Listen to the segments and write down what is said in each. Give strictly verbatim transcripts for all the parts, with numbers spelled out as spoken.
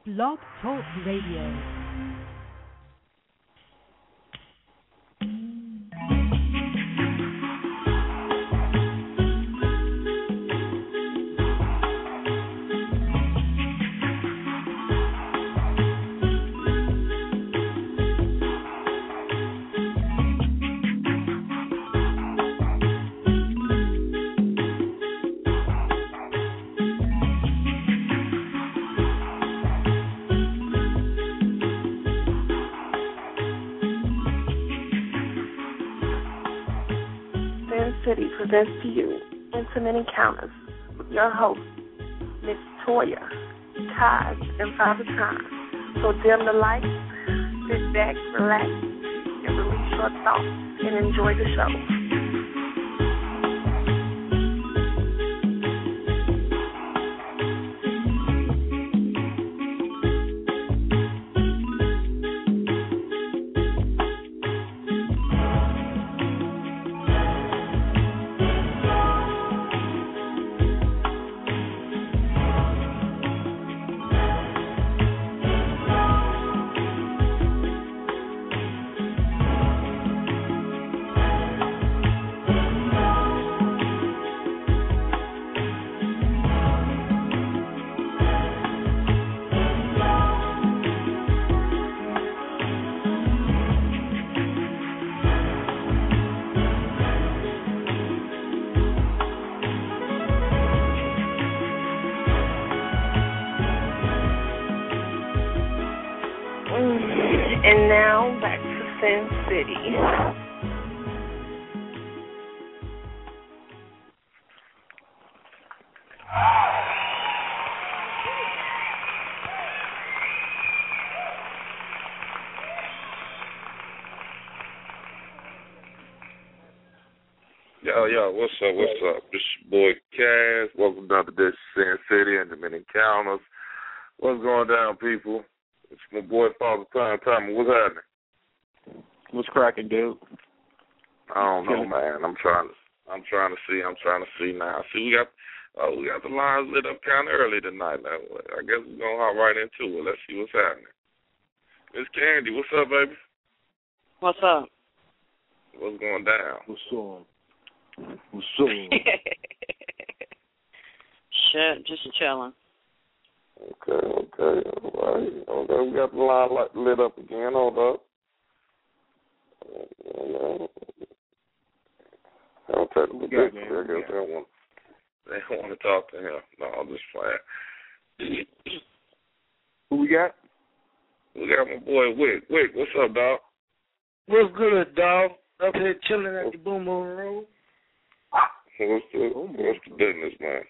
Blog Talk Radio. City presents to you Intimate Encounters with your host, Miss Toya, Taz, and Father Time. So dim the lights, sit back, relax, and release your thoughts and enjoy the show. And now back to Sin City. Yo, yo, what's up, what's up? This your boy Kaz. Welcome down to this Sin City and Intimate Encounters. What's going down, people? It's my boy Father Time. Time, what's happening? What's cracking, dude? I don't know, man. I'm trying to, I'm trying to see. I'm trying to see now. See, we got, uh, we got the lines lit up kind of early tonight. Now, I guess we're gonna hop right into it. Let's see what's happening. Miss Candy, what's up, baby? What's up? What's going down? What's up? What's up? Shit, just chilling. Okay, okay, all right. Okay, we got the line lit up again. Hold up. I'll take the yeah, man. I guess they don't want, they don't want to talk to him. No, I'm just playing. Who we got? We got my boy Wick. Wick, what's up, dog? What's good, dog? Up here chilling at the Boom Boom Road. What's the, what's the business, man?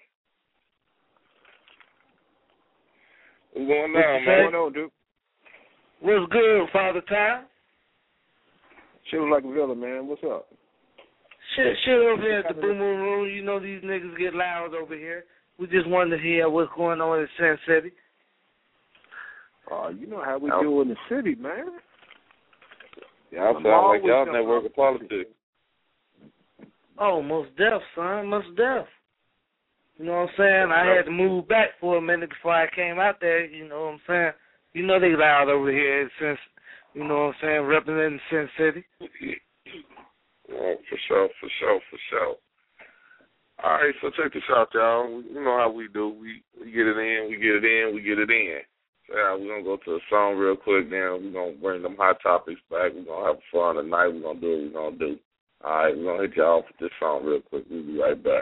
What's going on, man? What's going on, dude? What's good, Father Time? Shit was like a villain, man. What's up? Shit, shit over here at the Boom Boom Room. You know these niggas get loud over here. We just wanted to hear what's going on in Sin City. Oh, uh, you know how we do in the city, man. Y'all sound like y'all network of politics. Oh, most deaf, son. Most deaf. You know what I'm saying? I had to move back for a minute before I came out there. You know what I'm saying? You know they loud over here since, you know what I'm saying, representing Sin City. Yeah, for sure, for sure, for sure. All right, so check this out, y'all. You know how we do. We, we get it in, we get it in, we get it in. So yeah, we're going to go to a song real quick now. We're going to bring them hot topics back. We're going to have fun tonight. We're going to do what we're going to do. All right, we're going to hit y'all with this song real quick. We'll be right back.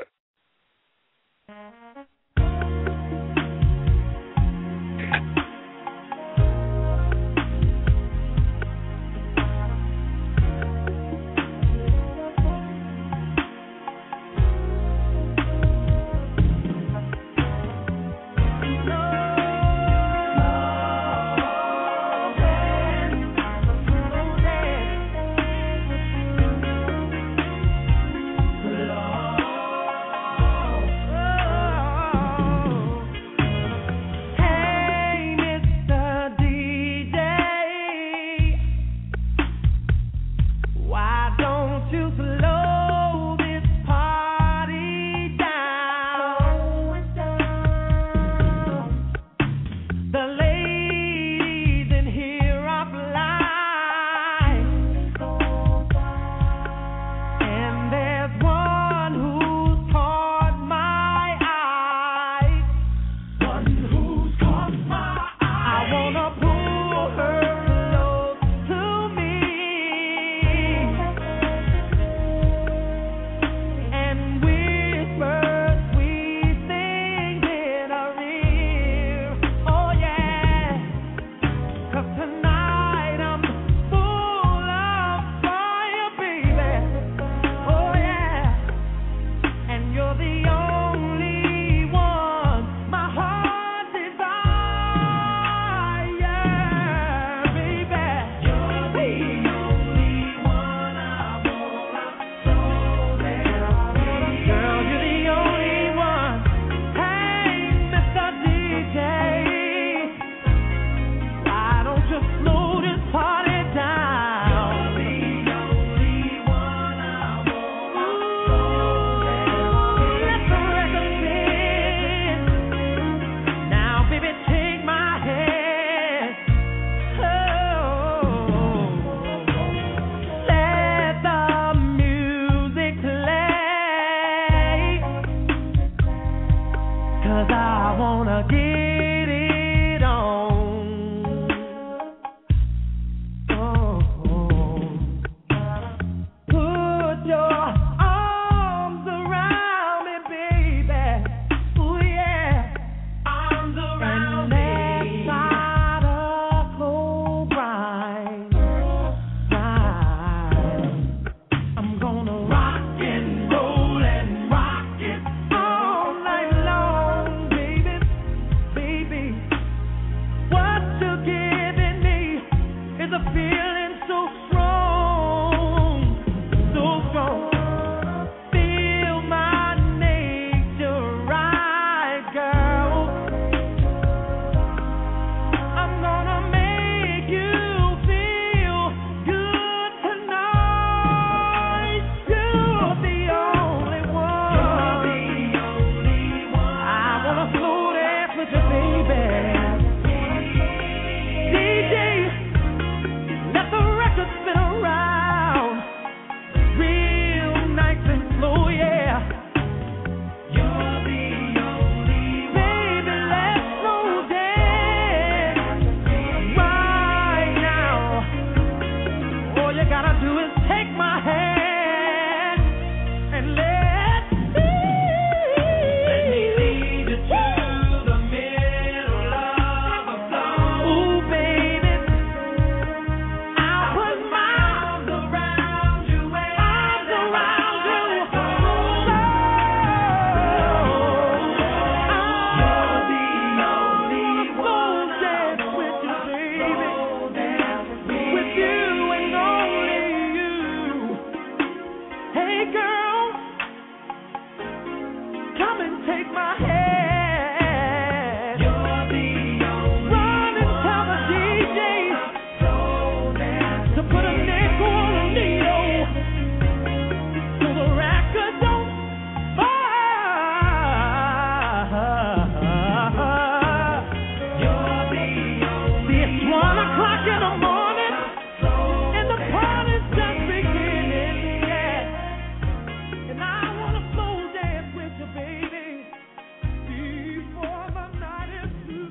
in the morning, and the party's just beginning, yeah. And I wanna slow dance with you, baby, before the night is through.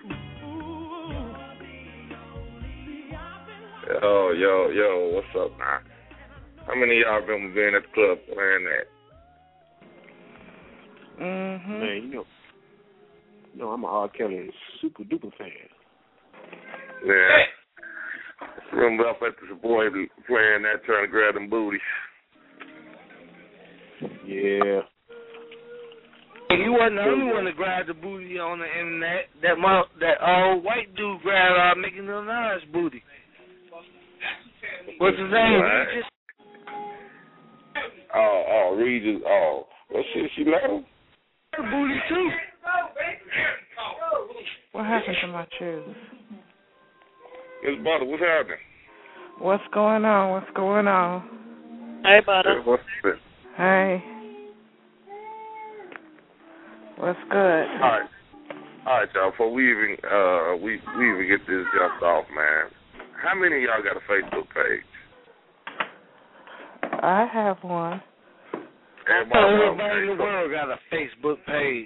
Yo, yo, yo, what's up, man? How many of y'all been being at the club playing that? Mm-hmm. Man, you know, you know, I'm a R. Kelly super duper fan. Yeah. Remember up at the boy playing that, trying to grab them booties. Yeah. You wasn't the only one to grab the booty on the internet. That mo- that old white dude grabbed uh, Nicki Minaj's booty. What's his name? Right. Regis? Oh, oh, Regis. Oh, well, shit, she let him. Her booty too. What happened to my shoes? Miss Butter, what's happening? What's going on? What's going on? Hey, Butter. Hey, what's this? Hey. What's good? All right, all right, y'all. Before we even uh we we even get this jumped off, man. How many of y'all got a Facebook page? I have one. Everybody, Everybody in the world got a Facebook page.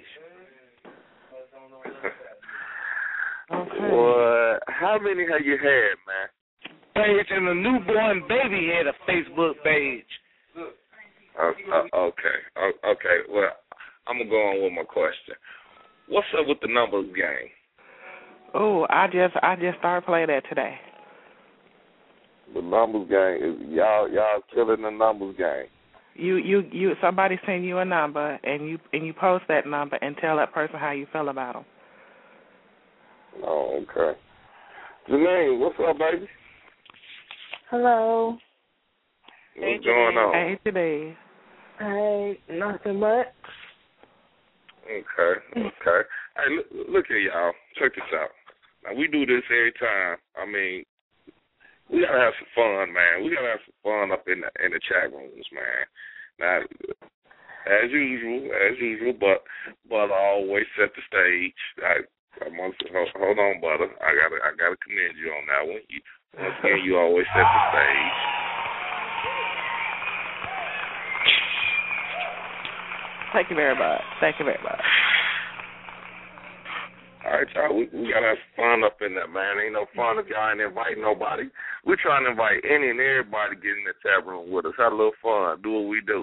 Okay. What? How many have you had, man? Page and a newborn baby had a Facebook page. Uh, uh, okay, uh, okay. Well, I'm gonna go on with my question. What's up with the numbers game? Oh, I just I just started playing that today. The numbers game is y'all y'all killing the numbers game. You you you somebody send you a number and you and you post that number and tell that person how you feel about them. Oh, okay. Janine, what's up, baby? Hello. What's going on? Hey, today. Hey, nothing much. Okay, okay. Hey, look, look here, y'all. Check this out. Now, we do this every time. I mean, we gotta have some fun, man. We gotta have some fun up in the in the chat rooms, man. Now, as usual, as usual, but but I always set the stage. I, I must hold, hold on, Butter. I gotta I gotta commend you on that one. You, once again, you always set the stage. Thank you very much. Thank you very much. All right, y'all, we, we got to have fun up in there, man. Ain't no fun if y'all ain't inviting nobody. We're trying to invite any and everybody to get in the chat room with us. Have a little fun. Do what we do.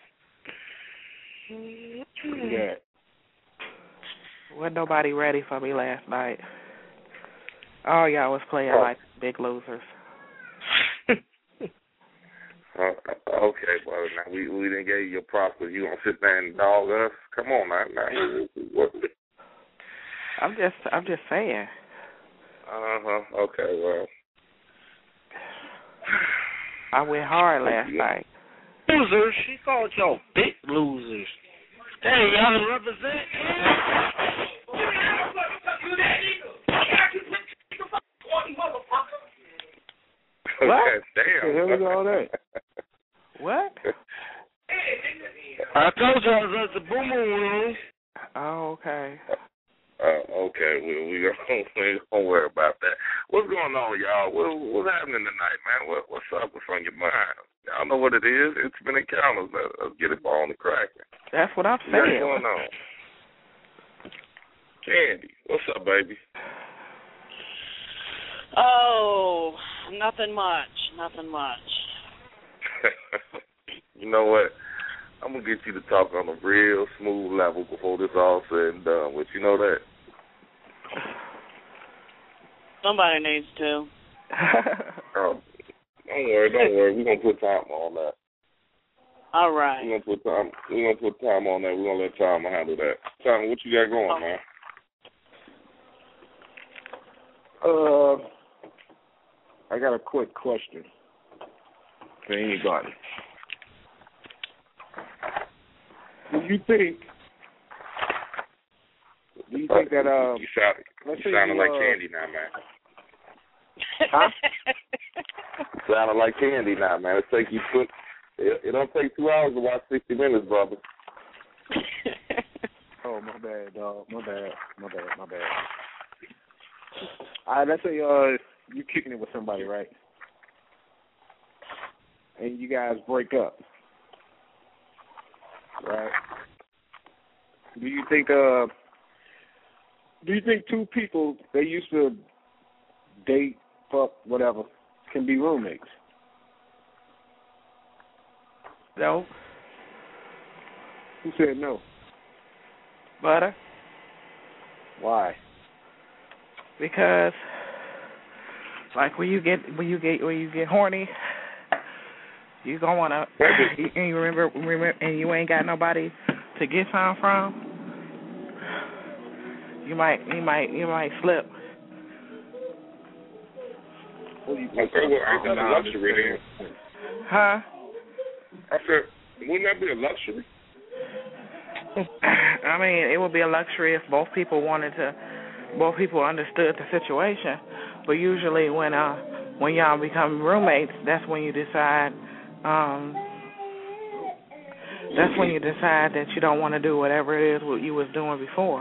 Yeah. Wasn't nobody ready for me last night. All y'all was playing Oh. like big losers. Uh, okay, brother. Now, we, we didn't give you your props because you going to sit there and dog us. Come on, now. now what? I'm just I'm just saying. Uh-huh. Okay, well. I went hard last Yeah. night. Losers? She called y'all big losers. Hey, y'all represent? What? Damn. What the hell is all that? What? I told y'all it was the boomer room. Oh, okay. Uh, okay, we we don't, we don't worry about that. What's going on, y'all? What, what's happening tonight, man? What, what's up? What's on your mind? Y'all know what it is. It's been encounters. Let's, let's get it on the cracking. That's what I'm What's saying. going on? Candy, what's up, baby? Oh, nothing much. Nothing much. You know what? I'm going to get you to talk on a real smooth level before this all said and done with. You know that? Somebody needs to. Oh, don't worry, don't worry. We're going to put time on that. All right. We're going to put time We're gonna put time on that. We're going to let time handle that. Time, what you got going, Oh. man? Uh, I got a quick question for anybody. Do you think? Do you think that uh? You sound, let's you say sounding you, like uh, Candy now, man. Huh? You sounding like Candy now, man. It take you put. It, it don't take two hours to watch sixty minutes, brother. Oh, my bad, dog. My bad. My bad. My bad. All right, let's say uh, you kicking it with somebody, right? And you guys break up, right? Do you think uh do you think two people they used to date, fuck, whatever, can be roommates? No. Who said no? Butter. Why? Because like when you get when you get when you get horny, you gonna wanna and you remember remember and you ain't got nobody to get some from. You might you might you might slip. Okay, well, ain't that a luxury then? Huh? I said, wouldn't that be a luxury? I mean, it would be a luxury if both people wanted to, both people understood the situation. But usually, when uh, when y'all become roommates, that's when you decide. Um, that's when you decide that you don't want to do whatever it is what you was doing before.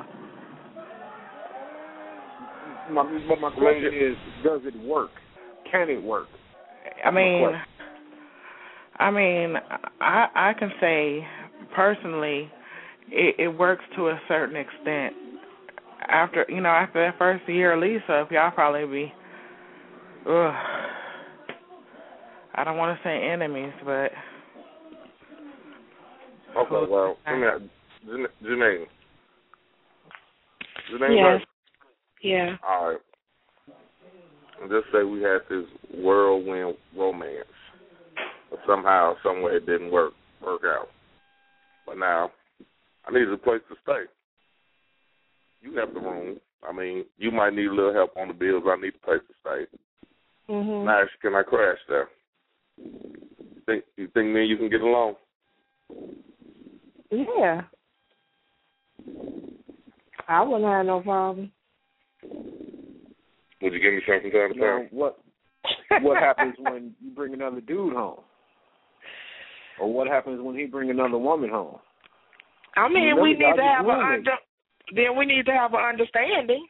My, but my question is, does it work? Can it work? I mean, I mean, I I can say personally, it, it works to a certain extent. After you know, after that first year of lease up, y'all probably be, ugh. I don't want to say enemies, but. Okay, well, let me ask, Janae. Janae, Yes. right? Yeah. All right. And just say we had this whirlwind romance, but somehow, somewhere, it didn't work work out. But now, I need a place to stay. You have the room. I mean, you might need a little help on the bills. I need a place to stay. Mhm. Now, can I crash there? You think you think me and you can get along? Yeah. I wouldn't have no problem. Would you give me something time to Now, time? what what happens when you bring another dude home? Or what happens when he bring another woman home? I mean, You we know, need to y'all have just a roommates. under. Then we need to have an understanding.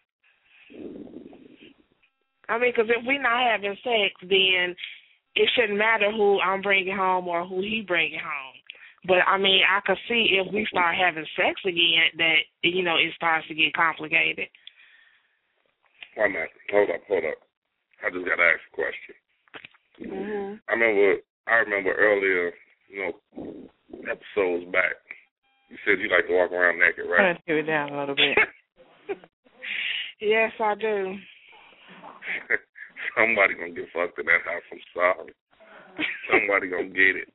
I mean, because if we're not having sex, then it shouldn't matter who I'm bringing home or who he bringing home. But, I mean, I could see if we start having sex again that, you know, it starts to get complicated. Wait a minute. Hold up, hold up. I just got to ask a question. Mm-hmm. I remember, I remember earlier, you know, episodes back, you said you like to walk around naked, I'm right? going to take it down a little bit. Yes, I do. Somebody gonna get fucked in that house. I'm sorry. Somebody gonna get it.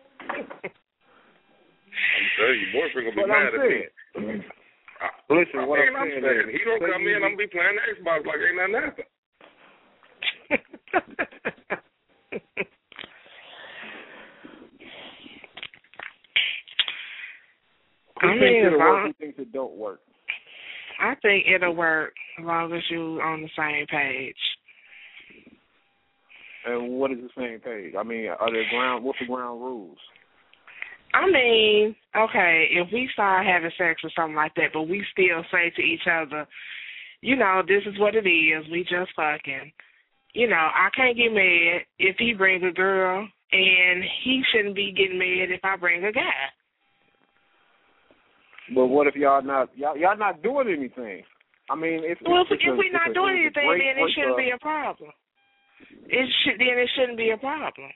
I'm telling you, boyfriend gonna be What mad I'm at me. saying. I, Listen, I what mean, I'm I'm saying saying, is, he don't say come you- in, I'm gonna be playing the Xbox like ain't nothing happened. Who I thinks mean, it'll if work? I- Who thinks it don't work? I think it'll work as long as you on the same page. And what is the same page? I mean, are there ground? What's the ground rules? I mean, okay, if we start having sex or something like that, but we still say to each other, you know, this is what it is, we just fucking. You know, I can't get mad if he brings a girl, and he shouldn't be getting mad if I bring a guy. But what if y'all not y'all, y'all not doing anything? I mean, if Well, if, it's if a, we're it's not a, doing it's a anything, great then it shouldn't breakup. be a problem. It should then it shouldn't be a problem.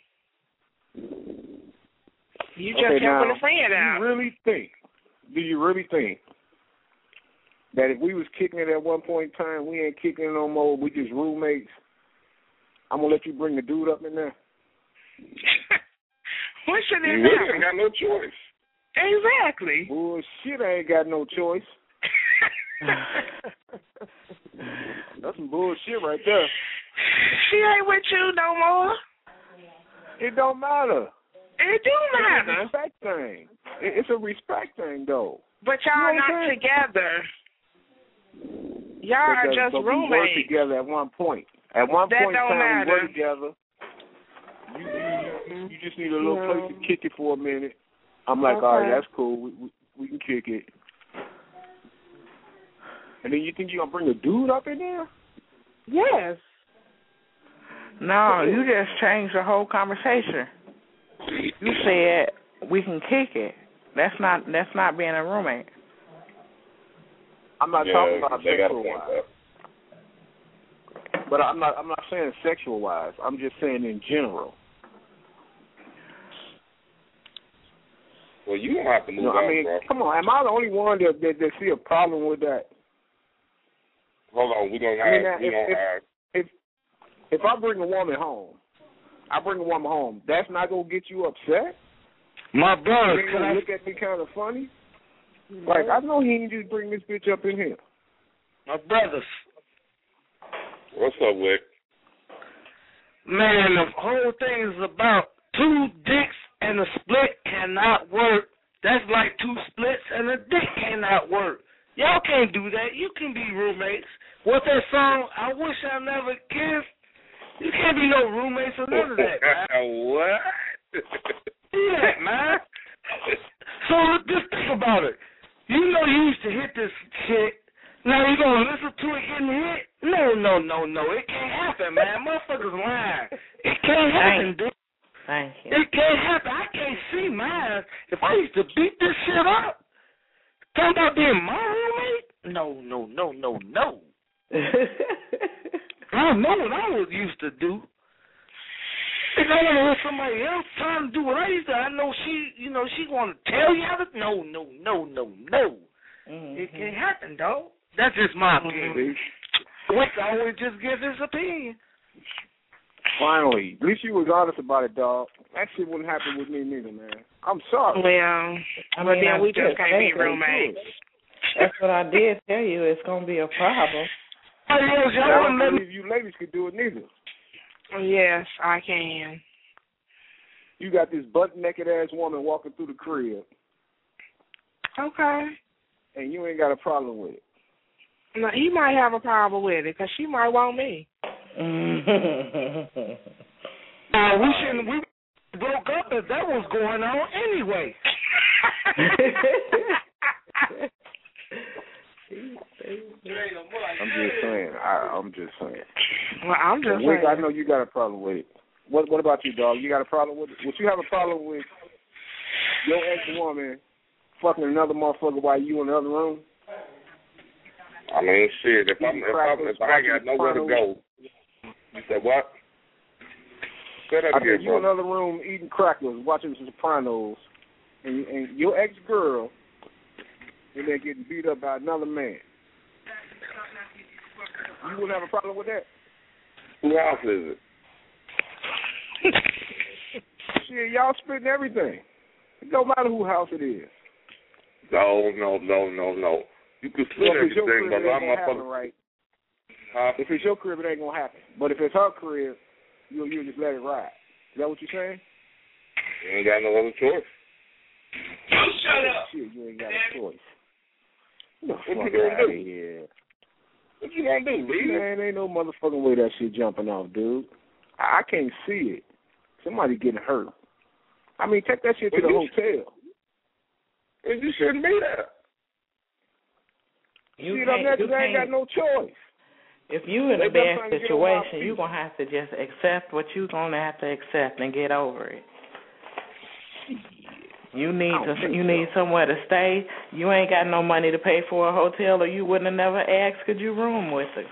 You just Okay, helping now, a friend do out. you really think? Do you really think that if we was kicking it at one point in time, we ain't kicking it no more? We just roommates. I'm gonna let you bring the dude up in there. What should it You really matter? ain't got no choice. Exactly. Bullshit, I ain't got no choice. That's some bullshit right there. She ain't with you no more. It don't matter. It do It's a matter. respect thing. It- It's a respect thing, though. But y'all You know what not I'm saying? together. Y'all are Because- just but we worked roommates. together at one point. At one That point in don't time, matter. we worked together. You, you, you, you just need a little No. place to kick it for a minute. I'm like, all right, Okay. that's cool. We, we, we can kick it. And then you think you're going to bring a dude up in there? Yes. No, you just changed the whole conversation. You said we can kick it. That's not that's not being a roommate. I'm not Yeah, talking about they got a sexual point wise. there. But I'm not I'm not saying sexual wise. I'm just saying in general. Well, you don't have to move No, on, I mean, bro. come on. Am I the only one that, that that see a problem with that? Hold on, we don't have. I mean, now, we if, don't if, have. if if I bring a woman home, I bring a woman home. That's not gonna get you upset. My brother, You ain't gonna look at me kind of funny. Like I know he ain't just bring this bitch up in here. my brothers. What's up, Wick? Man, the whole thing is about two dicks and a split cannot work. That's like two splits and a dick cannot work. Y'all can't do that. You can be roommates. What's that song? I wish I never kissed. You can't be no roommates or none of that, man. What? Yeah, man. So just think about it. You know you used to hit this shit. Now you gonna listen to it getting hit? No, no, no, no. It can't happen, man. Motherfuckers lying. It can't happen, dude. Thank you. It can't happen. I can't see mine. If I used to beat this shit up, talking about being my roommate? No, no, no, no, no. I know what I was used to do. If I want to hear somebody else trying to do what I used to, I know she, you know, she want to tell you how to. No, no, no, no, no. Mm-hmm. It can't happen, dog. That's just my opinion. Wick always just gives his opinion. Finally, at least you was honest about it, dog. That shit wouldn't happen with me neither, man. I'm sorry. Well, I but mean, then I we just did can't say be that. roommates. That's what I did tell you. It's gonna be a problem. Hey, yo, I y'all don't let me. believe you ladies could do it neither. Yes, I can. You got this butt naked ass woman walking through the crib, Okay. and you ain't got a problem with it. No, he might have a problem with it because she might want me. Uh, we shouldn't. We broke up if that was going on anyway. I'm just saying. I, I'm just saying. Well, I'm just Wick, saying. I know you got a problem with it. What What about you, dog? You got a problem with it? Would you have a problem with your ex-woman fucking another motherfucker while you in the other room? I mean, shit. If I'm, if I'm, if I ain't got nowhere to go, you said what? Say that I again, said you in bro. another room eating crackers, watching The Sopranos, and, and your ex-girl, and they're getting beat up by another man. You wouldn't have a problem with that? Who house is it? Shit, y'all splitting everything. It don't matter who house it is. No, no, no, no, no. You can split Well, if it's your everything, crib, but it my ain't gonna happen, motherfucker. right? Huh? If it's your crib, it ain't gonna happen. But if it's her crib, you'll you just let it ride. Is that what you're saying? You ain't got no other choice. Shut up. Shit, you ain't got a choice. What you Fuck gonna outta do? here. What you gonna do, leave it? Man, ain't no motherfucking way that shit jumping off, dude. I, I can't see it. Somebody getting hurt. I mean, take that shit to Well, the you hotel. Well, you shouldn't be there. You Shit, I'm can't, there you I ain't got can't, no choice. if you in They a done bad trying to get on my situation, feet. you're going to have to just accept what you're going to have to accept and get over it. You need I don't to. think You so. need somewhere to stay. You ain't got no money to pay for a hotel, or you wouldn't have never asked could you room with her.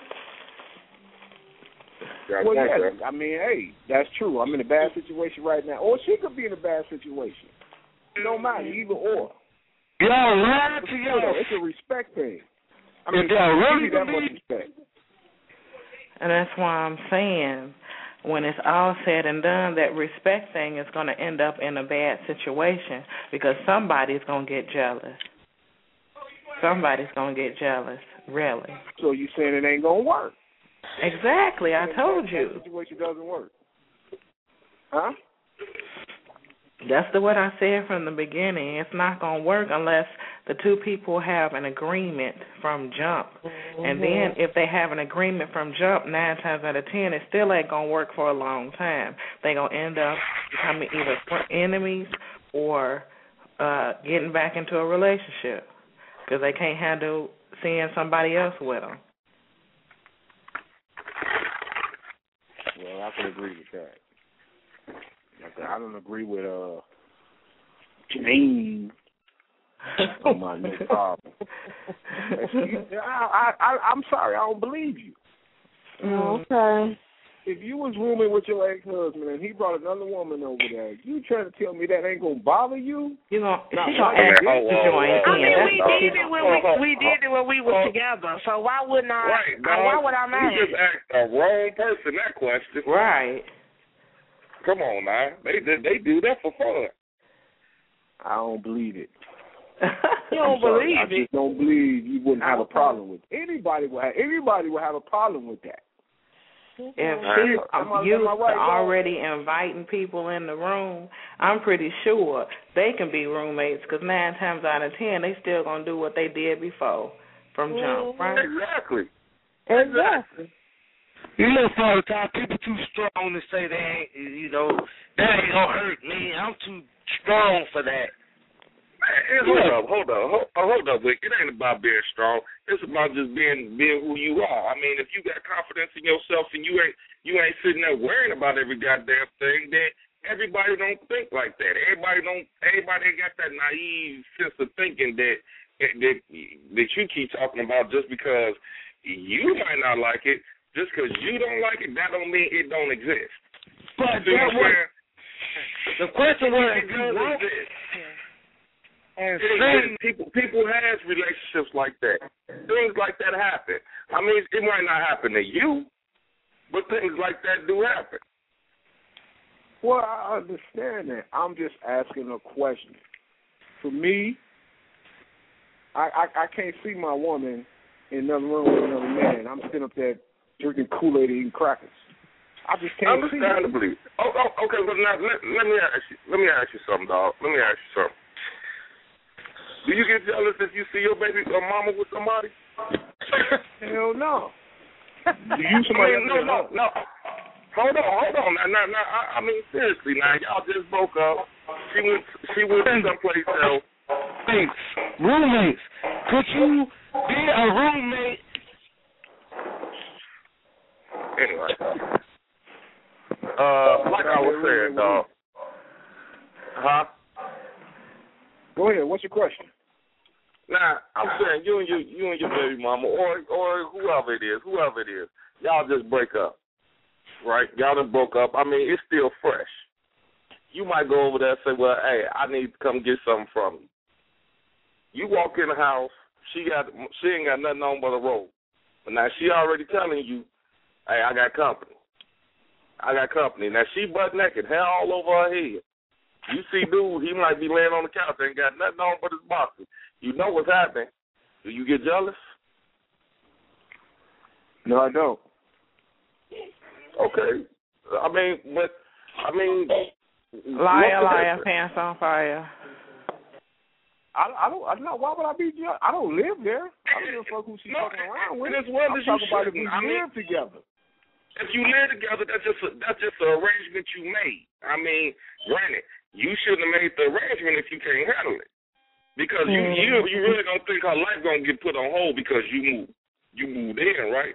Got Well, one, yeah, sir. I mean, hey, that's true. I'm in a bad situation right now. Or she could be in a bad situation. It don't matter, either or. Y'all lied to It's, y'all. it's a respect thing. I mean, If y'all really give me that much believe- respect. And that's why I'm saying, when it's all said and done, that respect thing is going to end up in a bad situation because somebody's going to get jealous. Somebody's going to get jealous, really. So you saying it ain't gonna work? Exactly, I told That you. situation doesn't work. Huh? That's the what I said from the beginning. It's not going to work unless the two people have an agreement from jump. Mm-hmm. And then if they have an agreement from jump, nine times out of ten, it still ain't going to work for a long time. They're going to end up becoming either enemies or uh, getting back into a relationship because they can't handle seeing somebody else with them. Well, I can agree with that. Like, I don't agree with uh Janine. Oh my, no problem. Excuse, I, I, I, I'm sorry, I don't believe you. Okay. If you was rooming with your ex-husband and he brought another woman over there, you trying to tell me that ain't gonna bother you? You know, she Not gonna right. ask Oh, you to oh, join oh, I in. mean, That's we all. did it when we we did it when we was together. So why wouldn't I? Right, I why would I You mind? just asked the wrong person that question. Right. Come on now. They they do that for fun. I don't believe it. You don't I'm sorry, believe I it? just don't believe you wouldn't have a Okay. problem with it. Anybody would have, everybody would have a problem with that. If Right. she's Am I- used am I right, to dog? already inviting people in the room, I'm pretty sure they can be roommates because nine times out of ten, they still going to do what they did before from jump, right? Exactly. Exactly. You know, Father Time, people too strong to say they ain't, you know, that ain't gonna hurt me. I'm too strong for that. Man, hold up, hold up, hold, hold up, Wick. It ain't about being strong. It's about just being being who you are. I mean, if you got confidence in yourself and you ain't you ain't sitting there worrying about every goddamn thing, then everybody don't think like that. Everybody don't. Everybody ain't got that naive sense of thinking that that that you keep talking about just because you might not like it. Just because you don't like it, that don't mean it don't exist. But See that what I'm was, saying? the question was, It does exist. and It exists. People people has relationships like that. Things like that happen. I mean, it might not happen to you, but things like that do happen. Well, I understand that. I'm just asking a question. For me, I, I, I can't see my woman in another room with another man. I'm sitting up there drinking Kool-Aid and eating crackers. I just can't see it. Understandably. Oh, oh, okay, but now let, let me ask you. Let me ask you something, dog. Let me ask you something. Do you get jealous if you see your baby or mama with somebody? Hell no. Do you I somebody mean, no, no, no. Hold on, hold on. Now, now, now. I, I mean, seriously, now y'all just broke up. She went, she went someplace else. roommates, roommates. Could you be a roommate? Anyway, uh, like I was saying, dog. Huh? Go ahead. What's your question? Now, I'm saying you and your you and your baby mama, or or whoever it is, whoever it is, y'all just break up, right? Y'all done broke up. I mean, it's still fresh. You might go over there and say, well, hey, I need to come get something from you. You walk in the house, she got she ain't got nothing on but a robe. But now she already telling you, hey, I got company. I got company. Now she butt naked, hair all over her head. You see dude, he might be laying on the couch, ain't got nothing on but his boxers. You know what's happening. Do you get jealous? No, I don't. Okay. I mean, but, I mean. Liar, liar, pants on fire. I, I don't. I know. Why would I be jealous? I don't live there. I don't give a fuck who she's No, fucking around with. and as well I'm as you talking about if we shouldn't. I mean, live together. If you live together, that's just a, that's just an arrangement you made. I mean, granted, you shouldn't have made the arrangement if you can't handle it, because you Mm. you you really don't think her life gonna get put on hold because you moved you moved in, right?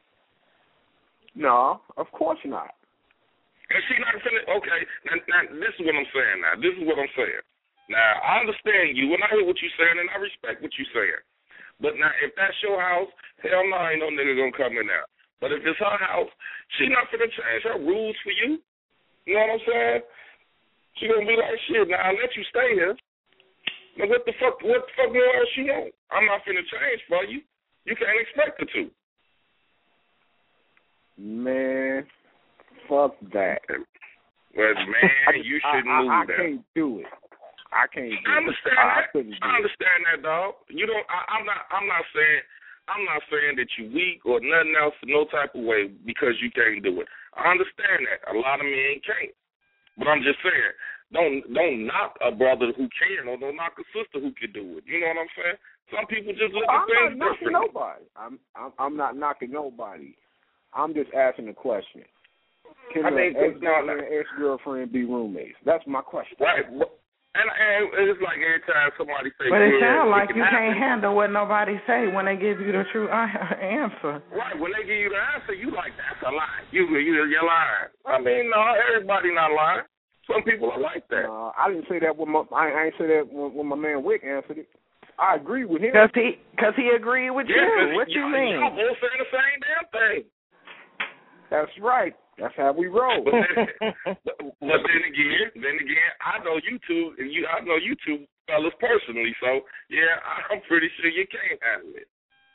No, of course not. And she not finna. Okay, now, now this is what I'm saying. Now this is what I'm saying. Now I understand you, and I hear what you're saying, and I respect what you're saying. But now, if that's your house, hell no, ain't no nigga gonna come in there. But if it's her house, she not finna change her rules for you. You know what I'm saying? She gonna be like, shit, now I'll let you stay here. Now what the fuck, what the fuck more else you want? I'm not finna change for you. You can't expect her to. Man, fuck that. Well, man, you should I, move I, I that. can't do it. I can't do I understand it. I, that. I couldn't do I understand that, dog. You don't. I, I'm not. I'm not saying. I'm not saying that you weak or nothing else in no type of way because you can't do it. I understand that. A lot of men can't. But I'm just saying, don't don't knock a brother who can, or don't knock a sister who can do it. You know what I'm saying? Some people just look at I'm things not knocking differently. nobody. I'm, I'm I'm not knocking nobody. I'm just asking a question. Can I an think it's not ex-girlfriend and ex-girlfriend be roommates? That's my question. Right. And, and it's like every time somebody say, But it yeah, sounds like it you can can't happen. handle what nobody say when they give you the true answer. Right. When they give you the answer, you like, that's a lie. You, you, you're lying. I mean, no, everybody not lying. Some people are like that. Uh, I didn't say that with my. I, I ain't say that when, when my man Wick answered it. I agree with him. Cause he, cause he agreed with yeah, you. What you y'all, mean? Y'all both saying the same damn thing. That's right. That's how we roll. But then, but, but then again, then again, I know you two, and you, I know you two fellas personally. So yeah, I'm pretty sure you can't handle it.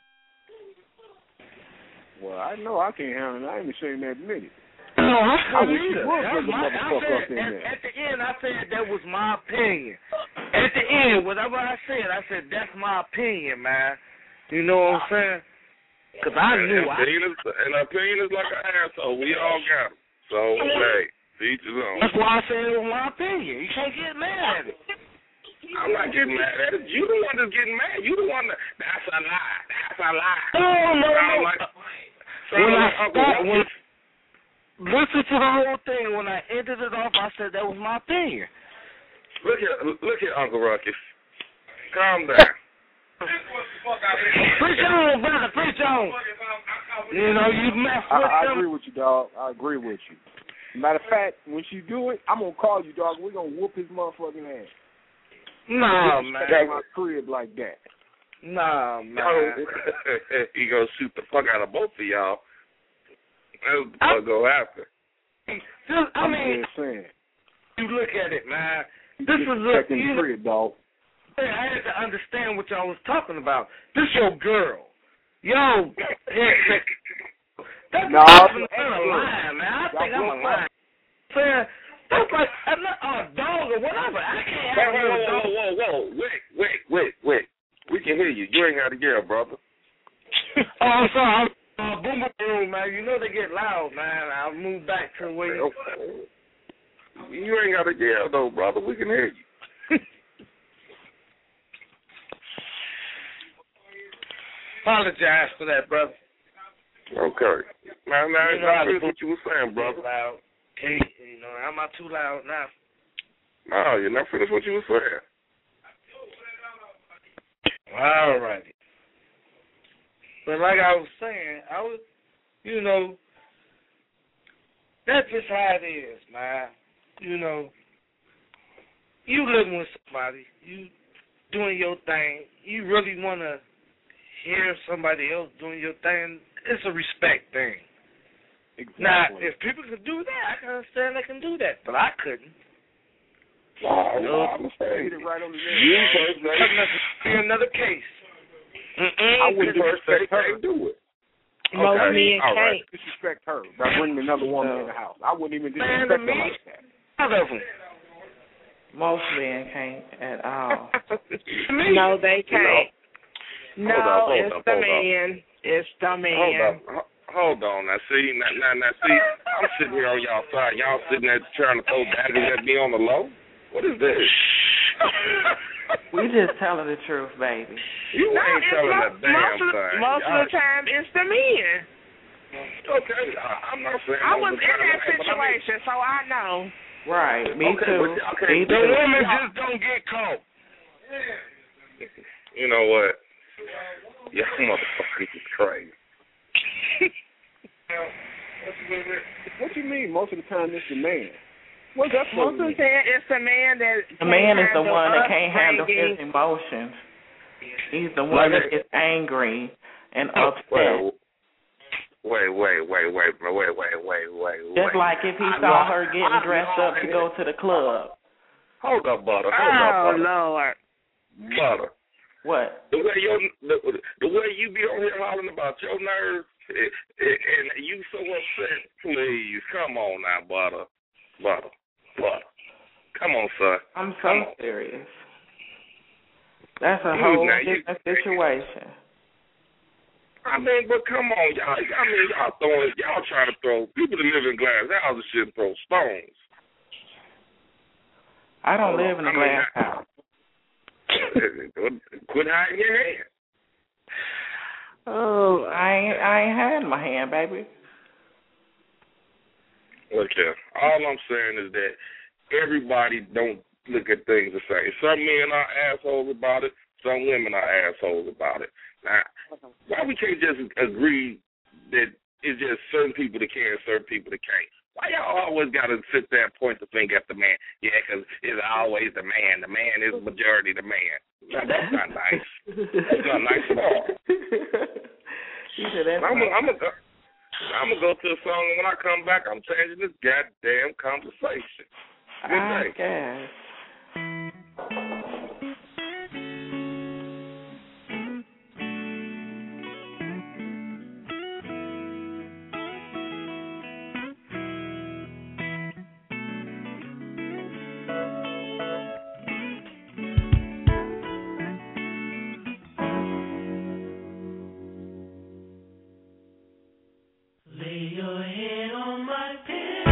Well, I know I can't handle it. I ain't ashamed to admit it. No, I I couldn't wish you either. would That was bring the my, I motherfucker up said, in at, there. at the end, I said that was my opinion. At the end, whatever I said, I said that's my opinion, man. You know what I'm saying? Because I and, knew. and, I, opinion is, and opinion is like an asshole. We all got them. So hey, to each his own. that's why I said it was my opinion. You can't get mad at it. I'm not getting mad at it. You the one that's getting mad. You the one that that's a lie. That's a lie. No, no, Sound no. like, When I like Uncle start, when, Ruckus. listen to the whole thing. When I ended it off, I said that was my opinion. Look at look at Uncle Ruckus. Calm down. Preach on, brother. Preach on. You know, you mess I, with I them. agree with you, dog. I agree with you. Matter of fact, when she do it, I'm gonna call you, dog. We're gonna whoop his motherfucking ass. Nah, Disrespect man. my crib like that. Nah, man. He gonna shoot the fuck out of both of y'all. That's I- what gonna happen. Just, I I'm mean, just saying. you look at it, man. You This is a, disrespecting you the know, crib, dog. I had to understand what y'all was talking about. This your girl. Yo, that's No, not it's even your a ex-girl. lie, man. I Y'all think I'm a broke lie. Man, that's like a, a dog or whatever. I can't Whoa, have whoa, a whoa, dog. whoa, whoa, whoa. Wait, wait, wait, wait. We can hear you. You ain't got a girl, brother. Oh, I'm sorry. Uh, boom, boom, boom, man. You know they get loud, man. I'll move back to where you... You ain't got a girl, though, brother. We can hear you. Apologize for that, brother. Okay. Now, now, You know now how to here's boom- what you were saying, brother. Loud. Hey, you know, am I too loud now? No, you're not finished what you were saying. All righty. But like I was saying, I was, you know, that's just how it is, man. You know, you living with somebody, you doing your thing, you really want to hear somebody else doing your thing, it's a respect thing. Exactly. Now, if people can do that, I can understand they can do that, but I couldn't. Oh, No. I understand. Hit it right on the nail. You dog. first say, Be another case. I wouldn't first say can't do it. Most Okay, men all right. can't. Disrespect her by bringing another woman in the house. I wouldn't even Man, disrespect to her me- like that. None of them. Most men can't at all. No, they can't. Hold No, up, hold it's up, the hold up. man. It's the Hold man. up. Ho- Hold on. Now, see, now, now, now, see, I'm sitting here on y'all side. Y'all sitting there trying to throw daggers at me on the low? What is this? We just telling the truth, baby. You No, ain't it's telling mo- a damn most of, thing. most of the time, it's the men. Okay, I, I'm not saying I all was the in time, that but I mean- situation, so I know. Right. Me Okay, too. but- okay, Me The too. women just don't get caught. You know what? Y'all motherfuckers is crazy. What you mean? Most of the time, it's the man. What's that Most supposed of to the mean? time, it's the man that The man is the handle one that can't handle upbringing. his emotions. He's the one that gets angry and upset. Wait, wait, wait, wait, wait, wait, wait, wait, wait. Just like if he I saw know- her getting I dressed know- up to go to the club. Hold up, butter. Hold Oh, up, butter. Lord. Butter. What? The way you the, the way you be on here hollering about your nerves, eh, eh, and you so upset. Please, come on now, butter, butter, butter. Come on, son. I'm so Come on. serious. That's a You whole now, you- different situation. I mean, but come on, y'all. I mean, y'all throwing, y'all trying to throw people that live in glass houses shouldn't throw stones. I don't Hold live on. in a I mean, glass I- house. Quit hiding your hand. Oh, I ain't, I ain't had my hand, baby. Look here. All I'm saying is that everybody don't look at things the same. Some men are assholes about it. Some women are assholes about it. Now, why we can't just agree that it's just certain people that can, certain people that can't? Why y'all always got to sit there and point the finger at the man? Yeah, because it's always the man. The man is the majority of the man. Now, that's not nice. That's not nice at all. He said that's I'm nice. going to I'm gonna go to a song, and when I come back, I'm changing this goddamn conversation. Good I day. guess. Lay your head on my pillow.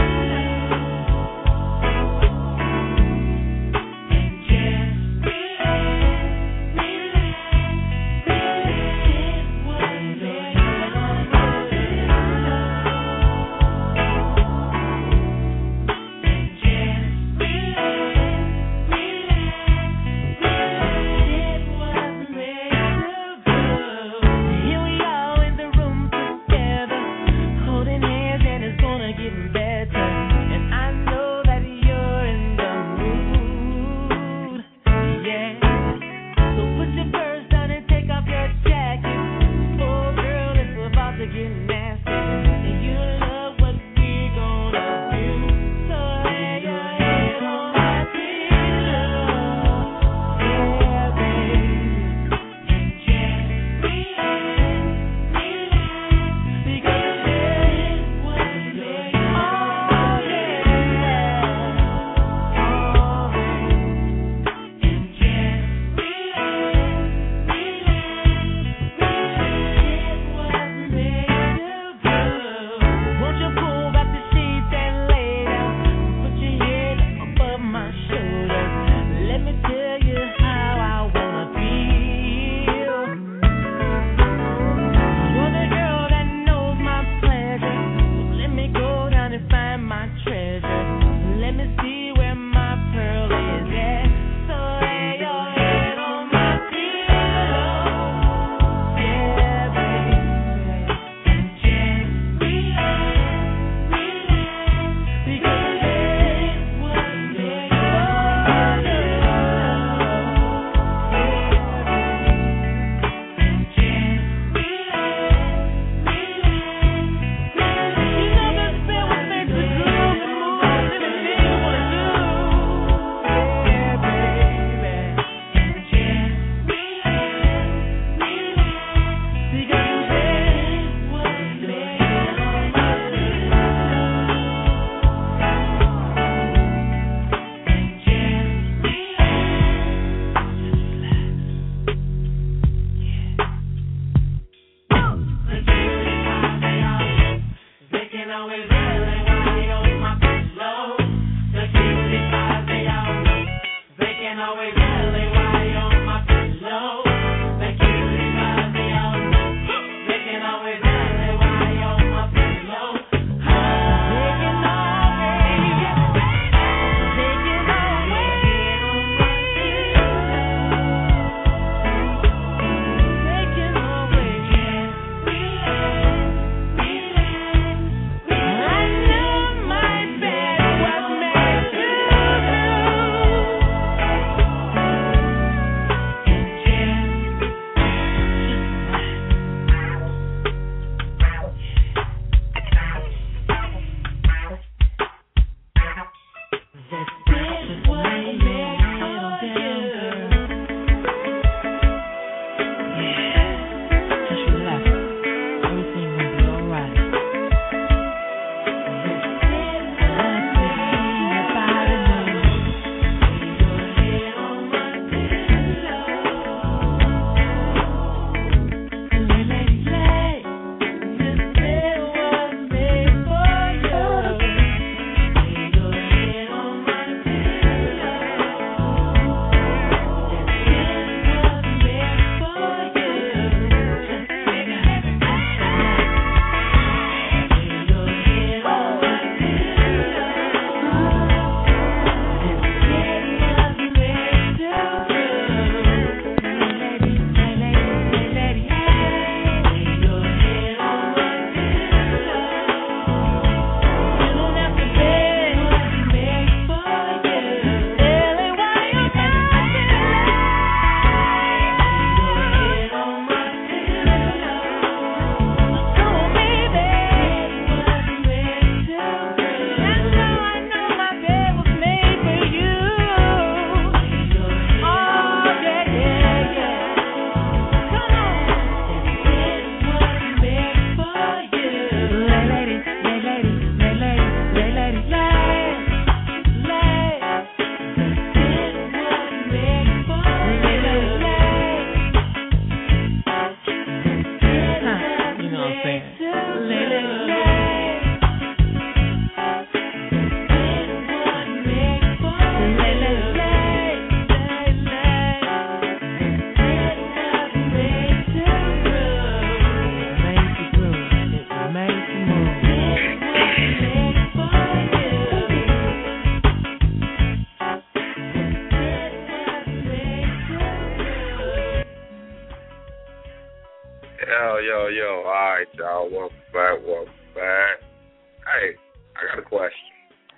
I got a question.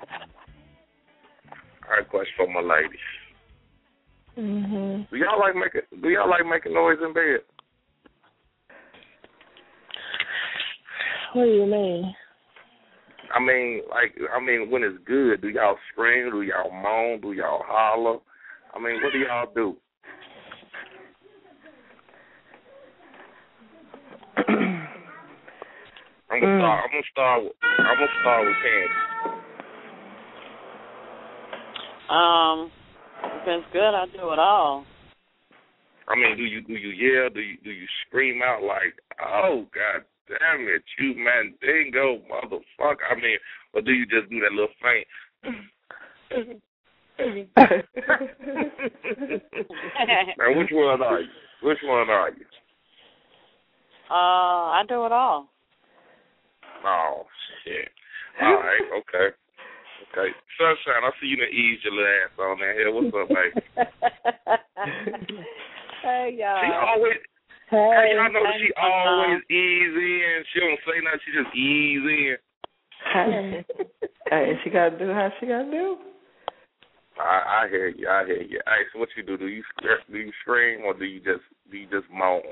I got a question for my ladies. Mhm. Do y'all like making Do y'all like making noise in bed? What do you mean? I mean, like, I mean, when it's good, do y'all scream? Do y'all moan? Do y'all holler? I mean, what do y'all do? I'm gonna start. I'm gonna start. With, I'm gonna start with Candy. Um, if it's good, I do it all. I mean, do you do you yell? Do you do you scream out like, "Oh God damn it, you mandingo motherfucker"? I mean, or do you just do that little faint? Now, which one are you? Which one are you? Uh, I do it all. Oh shit! All right, okay, okay. Sunshine, I see you done ease your little ass on that here. What's up, baby? Hey y'all. She always. Hey. Hey, y'all know she always ease in. She don't say nothing. She just ease in. Hey, hey, she gotta do how she gotta do. I, I hear you. I hear you. Hey, so what you do? Do you do you scream or do you just do you just moan?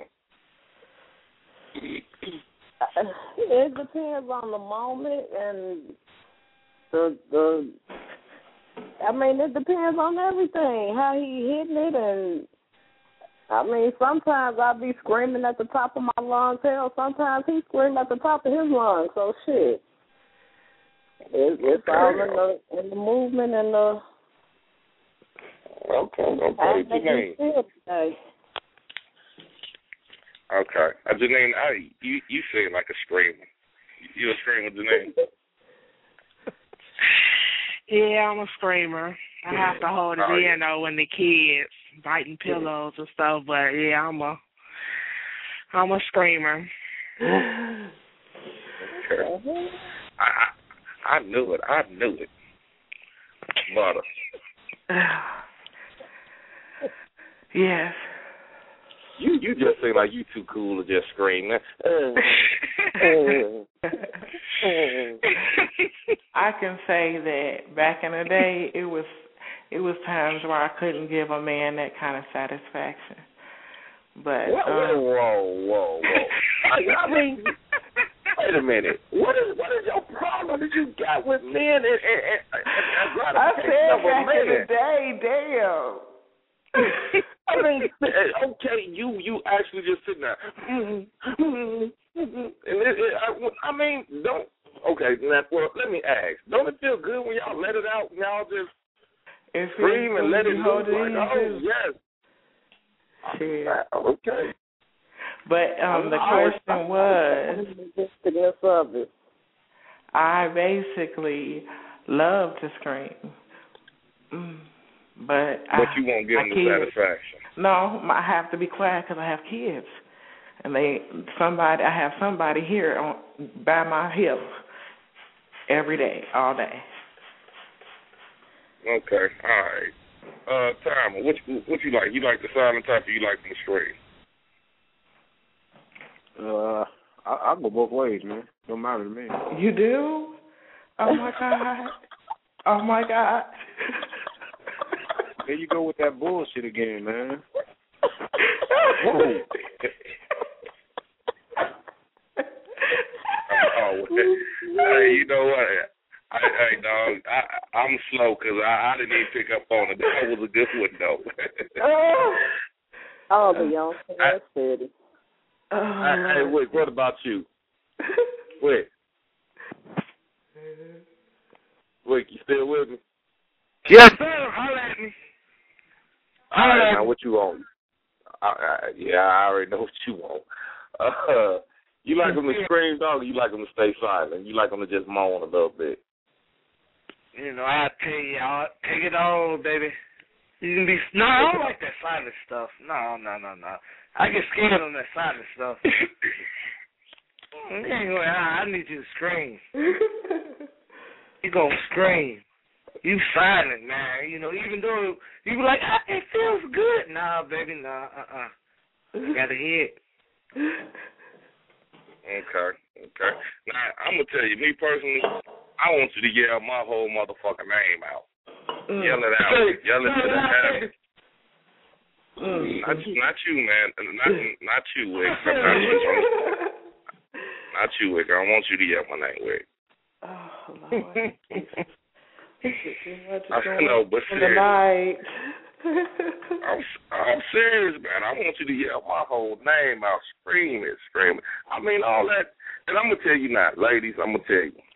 It depends on the moment and the the. I mean, it depends on everything. How he hitting it, and I mean, sometimes I'll be screaming at the top of my lungs. Hell, sometimes he's screaming at the top of his lungs. So shit, it's, it's all in the in the movement and the. Okay, okay. Janine. Okay. Uh, Janine, I, you, you seem like a screamer. You a screamer, Janine? Yeah, I'm a screamer. I have to hold it oh, in, yeah. though, when the kids biting pillows and stuff, but yeah, I'm a, I'm a screamer. Okay. I, I, I knew it. I knew it. Butter. Yes. You you just seem like you too cool to just scream. I can say that back in the day, it was it was times where I couldn't give a man that kind of satisfaction. But whoa, um, whoa, whoa, whoa! I, I mean, wait a minute. What is what is your problem that you got with men and and, and, and, and I said back man? in the day, damn. I mean, okay, you you actually just sitting there, and it, it, I, I mean, don't. Okay, now, well, let me ask. Don't it feel good when y'all let it out? When y'all just it scream and let it loose like, oh too. yes. Shit. Okay. But um, the question was, I basically love to scream. Mm. But but I, you won't give them the kids, satisfaction. No, I have to be quiet because I have kids, and they somebody I have somebody here on by my hip every day, all day. Okay, all right. Uh, Timer, what you, what you like? You like the silent type, or you like the straight? Uh, I, I go both ways, man. Don't matter to me. You do? Oh my God! Oh my God! There you go with that bullshit again, man. oh, hey, you know what? I, hey, dog, I, I'm slow because I, I didn't even pick up on it. That was a good one, though. Oh, Beyonce, that's pretty. Hey, wait, what about you? Wait. Wait, you still with me? Yes, sir. Holla at me. All right, now what you want? I, I, yeah, I already know what you want. Uh, you like them to scream, dog, or you like them to stay silent? You like them to just moan a little bit? You know, I tell you, I'll take it all, baby. You can be. No, I don't like that silent stuff. No, no, no, no. I get scared on that silent stuff. Anyway, I, I need you to scream. You gonna scream. You silent, man. You know, even though you be like, ah, it feels good. Nah, baby, nah, uh-uh. You gotta hear it. Okay, okay. Now, I'm going to tell you, me personally, I want you to yell my whole motherfucking name out. Mm. Yell it out. Yell it to the heavens. Mm. Not, not you, man. Not, not you, Wick. Not you. Not you, Wick. I don't want you to yell my name, Wick. Oh, Lord. I know, but seriously. I'm, I'm serious, man. I want you to yell my whole name out, scream it, scream it. I mean, all that. And I'm going to tell you now, ladies, I'm going to tell you.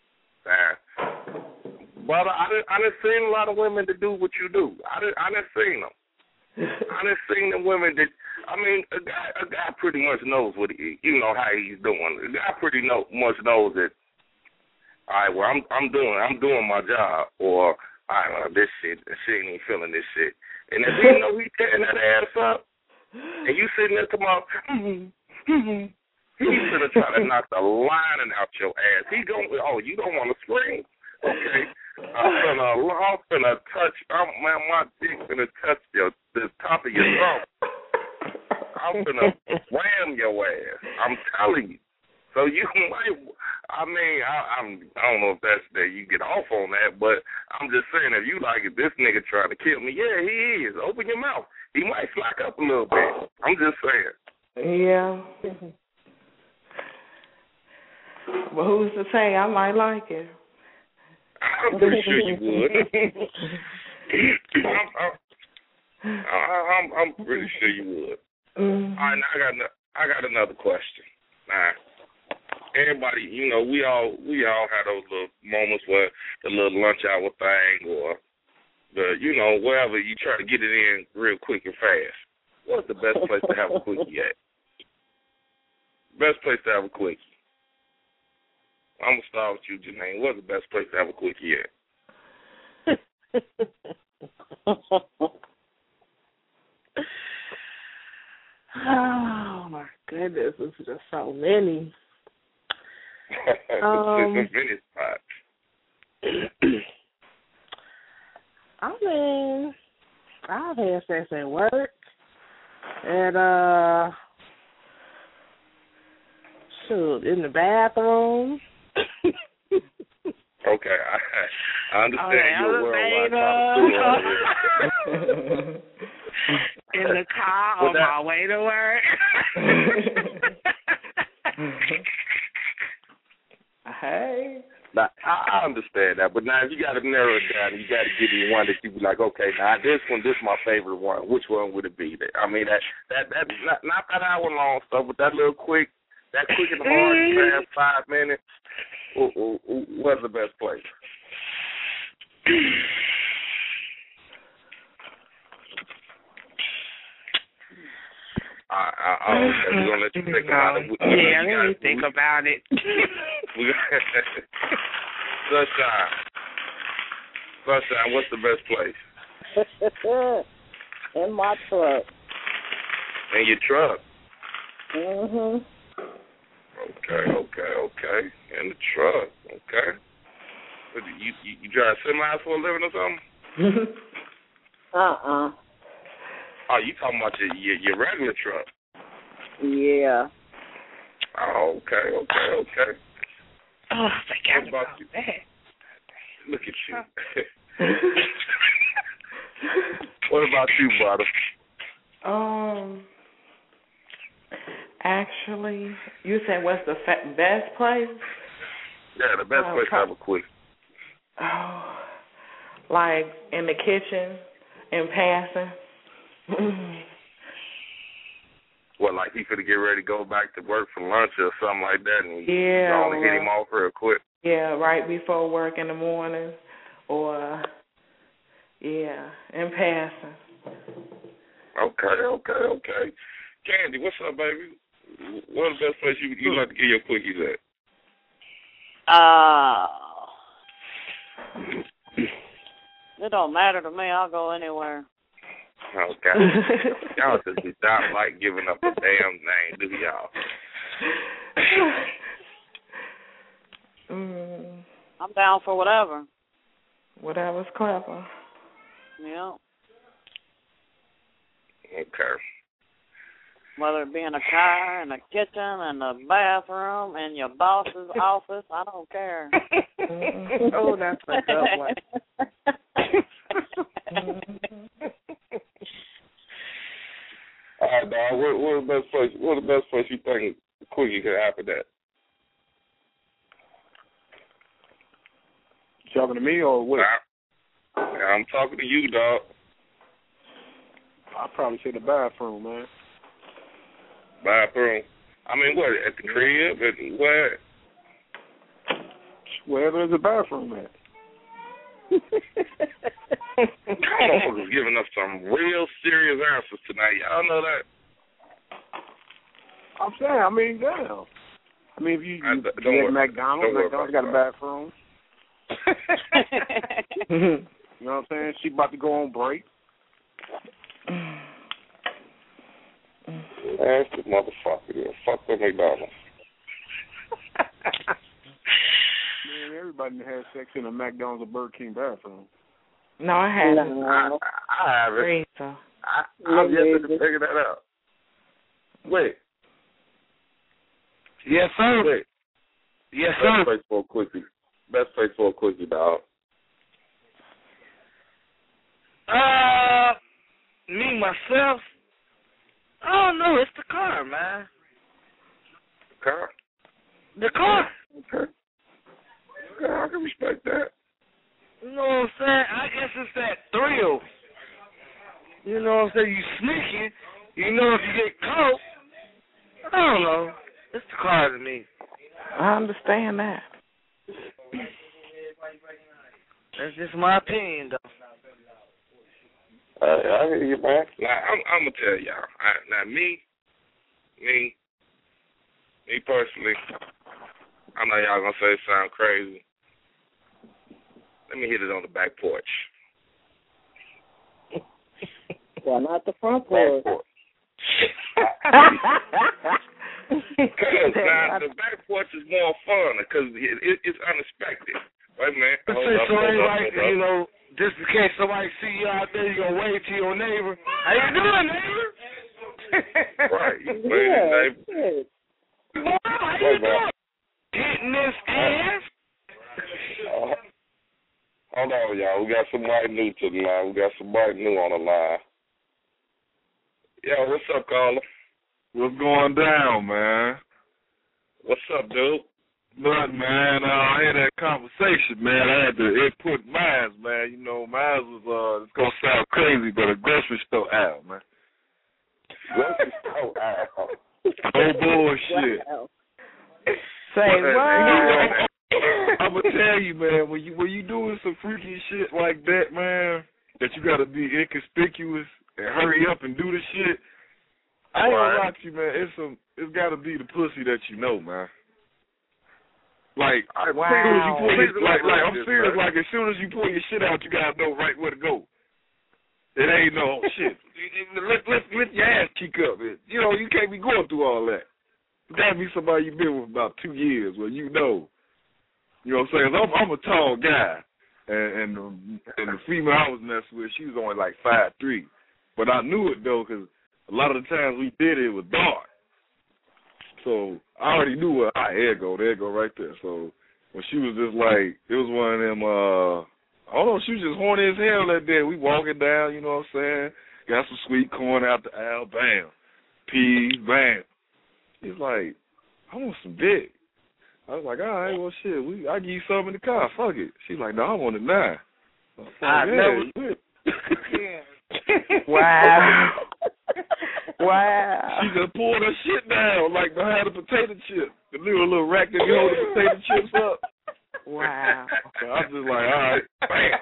Man, brother, I done, I done seen a lot of women that do what you do. I done, I done seen them. I done seen the women that, I mean, a guy, a guy pretty much knows what he, you know, how he's doing. A guy pretty know, much knows that, all right, well, I'm I'm doing I'm doing my job, or I don't know, this shit, she ain't even feeling this shit. And if you know he tearing that ass up, and you sitting there tomorrow, mm-hmm, mm-hmm, he's gonna try to knock the lining out your ass. He going, oh, you don't want to scream? Okay, I'm gonna, I'm gonna touch, I'm, man, my dick gonna touch your, the top of your throat. I'm gonna wham your ass. I'm telling you. So you might, I mean, I, I'm, I don't know if that's that you get off on that, but I'm just saying, if you like it, this nigga trying to kill me, yeah, he is. Open your mouth. He might slack up a little bit. I'm just saying. Yeah. But who's to say? I might like it. I'm pretty sure you would. I'm, I'm, I'm, I'm pretty sure you would. Mm-hmm. All right, now I got, I got another question. Now, everybody, you know, we all we all have those little moments where the little lunch hour thing, or the, you know, wherever you try to get it in real quick and fast. What's the best place to have a quickie at? Best place to have a quickie. I'm gonna start with you, Janine. What's the best place to have a quickie at? Oh my goodness, there's just so many. um, many spots. I mean, I've had sex at work, at uh, shoot, in the bathroom. Okay, I, I understand oh, you're a worldwide connoisseur. In the car on my way to work. Hey. Now, I understand that, but now if you got to narrow it down, you got to give me one that you be like, okay, now this one, this is my favorite one. Which one would it be? I mean, that that that not, not that hour long stuff, but that little quick, that quick in the morning, fast five minutes. Ooh, ooh, ooh, what's the best place? I, I, I, okay, we're gonna let you think about it. We, yeah, let me think about it. We got Sunshine. Sunshine, what's the best place? In my truck. In your truck? Mhm. Okay, okay, okay. In the truck, okay. What, you, you you drive semis for a living or something? uh-uh. Oh, you talking about your your, your regular truck? Yeah. Oh, okay, okay, okay. Oh, I forgot about, about you? that. Look at you. What about you, brother? Um, actually, you said what's the fa- best place? Yeah, the best oh, place to have a quick. Oh, like in the kitchen, in passing. Well, like he could get ready to go back to work for lunch or something like that, and yeah, you only hit him off real quick. Yeah, right before work in the morning, or yeah, in passing. Okay, okay, okay. Candy, what's up, baby? What's the best place you you like to get your quickies at? Uh, it don't matter to me. I'll go anywhere. Okay. Y'all just stop like giving up a damn name, do y'all? mm. I'm down for whatever. Whatever's clever. Yeah. Okay. whether it be in a car, in the kitchen, in the bathroom, in your boss's office. I don't care. Oh, that's a good one. All right, dog. What, what the best place? What the best place you think Quickie could happen at? You talking to me or what? Nah, I'm talking to you, dog. I'd probably say the bathroom, man. Bathroom. I mean, what, at the crib? At where? Wherever there's a bathroom at. Motherfuckers giving us some real serious answers tonight. Y'all know that? I'm saying, I mean, damn. I mean, if you, you I, get worry, McDonald's, McDonald's got a bathroom. You know what I'm saying? She about to go on break. Nasty motherfucker. Yeah. Fuck the McDonald's. Man, everybody has sex in a McDonald's or Burger King bathroom. No, I haven't. No. I, I haven't. So. I, I've yet to figure that out. Wait. Yes, sir. Wait. Yes, Best sir. place for a quickie. Best place for a quickie, dog. Uh, me, myself, I don't know. It's the car, man. Car? The car. Okay. Okay, I can respect that. You know what I'm saying? I guess it's that thrill. You know what I'm saying? You sneaking. You know if you get caught. I don't know. It's the car to me. I understand that. That's just my opinion, though. Uh, I hear you, man. Now, I'm, I'm going to tell y'all. I, now, me, me, me personally, I know y'all going to say it sound crazy. Let me hit it on the back porch. Well, not the front porch. Back porch. Because now the back porch is more fun because it, it, it's unexpected. Wait a minute. Let's Hold say up, so hold ain't up, like, hold up. you know, just in case somebody see you out there, you going to wave to your neighbor. How you doing, neighbor? Right. You wave to neighbor. Wow, how you doing? Hitting this ass? Uh, hold on, y'all. We got somebody new to the line. We got somebody new on the line. Yo, what's up, caller? What's going down, man? What's up, dude? Nothing, man. Uh, I had that conversation, man. I had to input mine, man. You know, mine was, uh, it's going to sound crazy, but a grocery store out, man. Grocery store out. No bullshit. Say what? I'm going to tell you, man, when you when you doing some freaky shit like that, man, that you got to be inconspicuous and hurry up and do the shit, I ain't gonna lie to you, man. It's some. It's got to be the pussy that you know, man. Like, wow. as soon as you pull your, like, like I'm This, serious. man. Like, as soon as you pull your shit out, you gotta know right where to go. It ain't no shit. Let let let your ass kick up. It, you know, you can't be going through all that. It gotta be somebody you've been with about two years, where you know. You know what I'm saying? I'm, I'm a tall guy, and and the, and the female I was messing with, she was only like five three, but I knew it though, because a lot of the times we did it, it was dark. So I already knew what, ah, there it go, there it go right there. So when she was just like, it was one of them, uh, I don't know, she was just horny as hell that day. We walking down, you know what I'm saying? Got some sweet corn out the aisle, bam. Peas, bam. He's like, I want some dick. I was like, all right, well, shit, we, I give you some in the car, fuck it. She's like, no, I want it now. I, like, I never. Wow. Wow. She just pulled her shit down like behind a potato chip. The little little rack that you hold the potato chips up. Wow. So I was just like, all right, bam.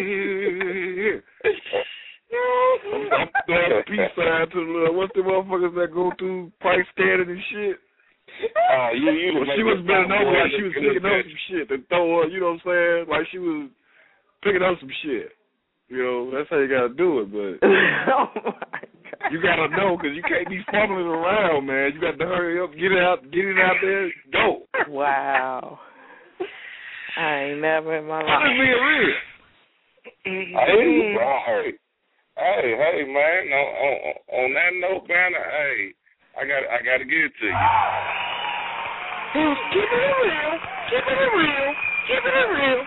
I'm, I'm throwing a peace sign to the little, what's the motherfuckers that go through price scanning and shit? Uh, you, you Well, she was bending over like she was picking up some shit and throw her, you know what I'm saying? Like she was picking up some shit. You know, that's how you gotta do it, but Oh my God. you gotta know because you can't be fumbling around, man. You got to hurry up, get it out, get it out there, go. Wow. I ain't never in my I'm just life. being real. Hey, bro, hey, hey, hey, man. On, on, on that note, man, hey, I got I got to give it to you. Keep it real. Keep it real. Keep it real.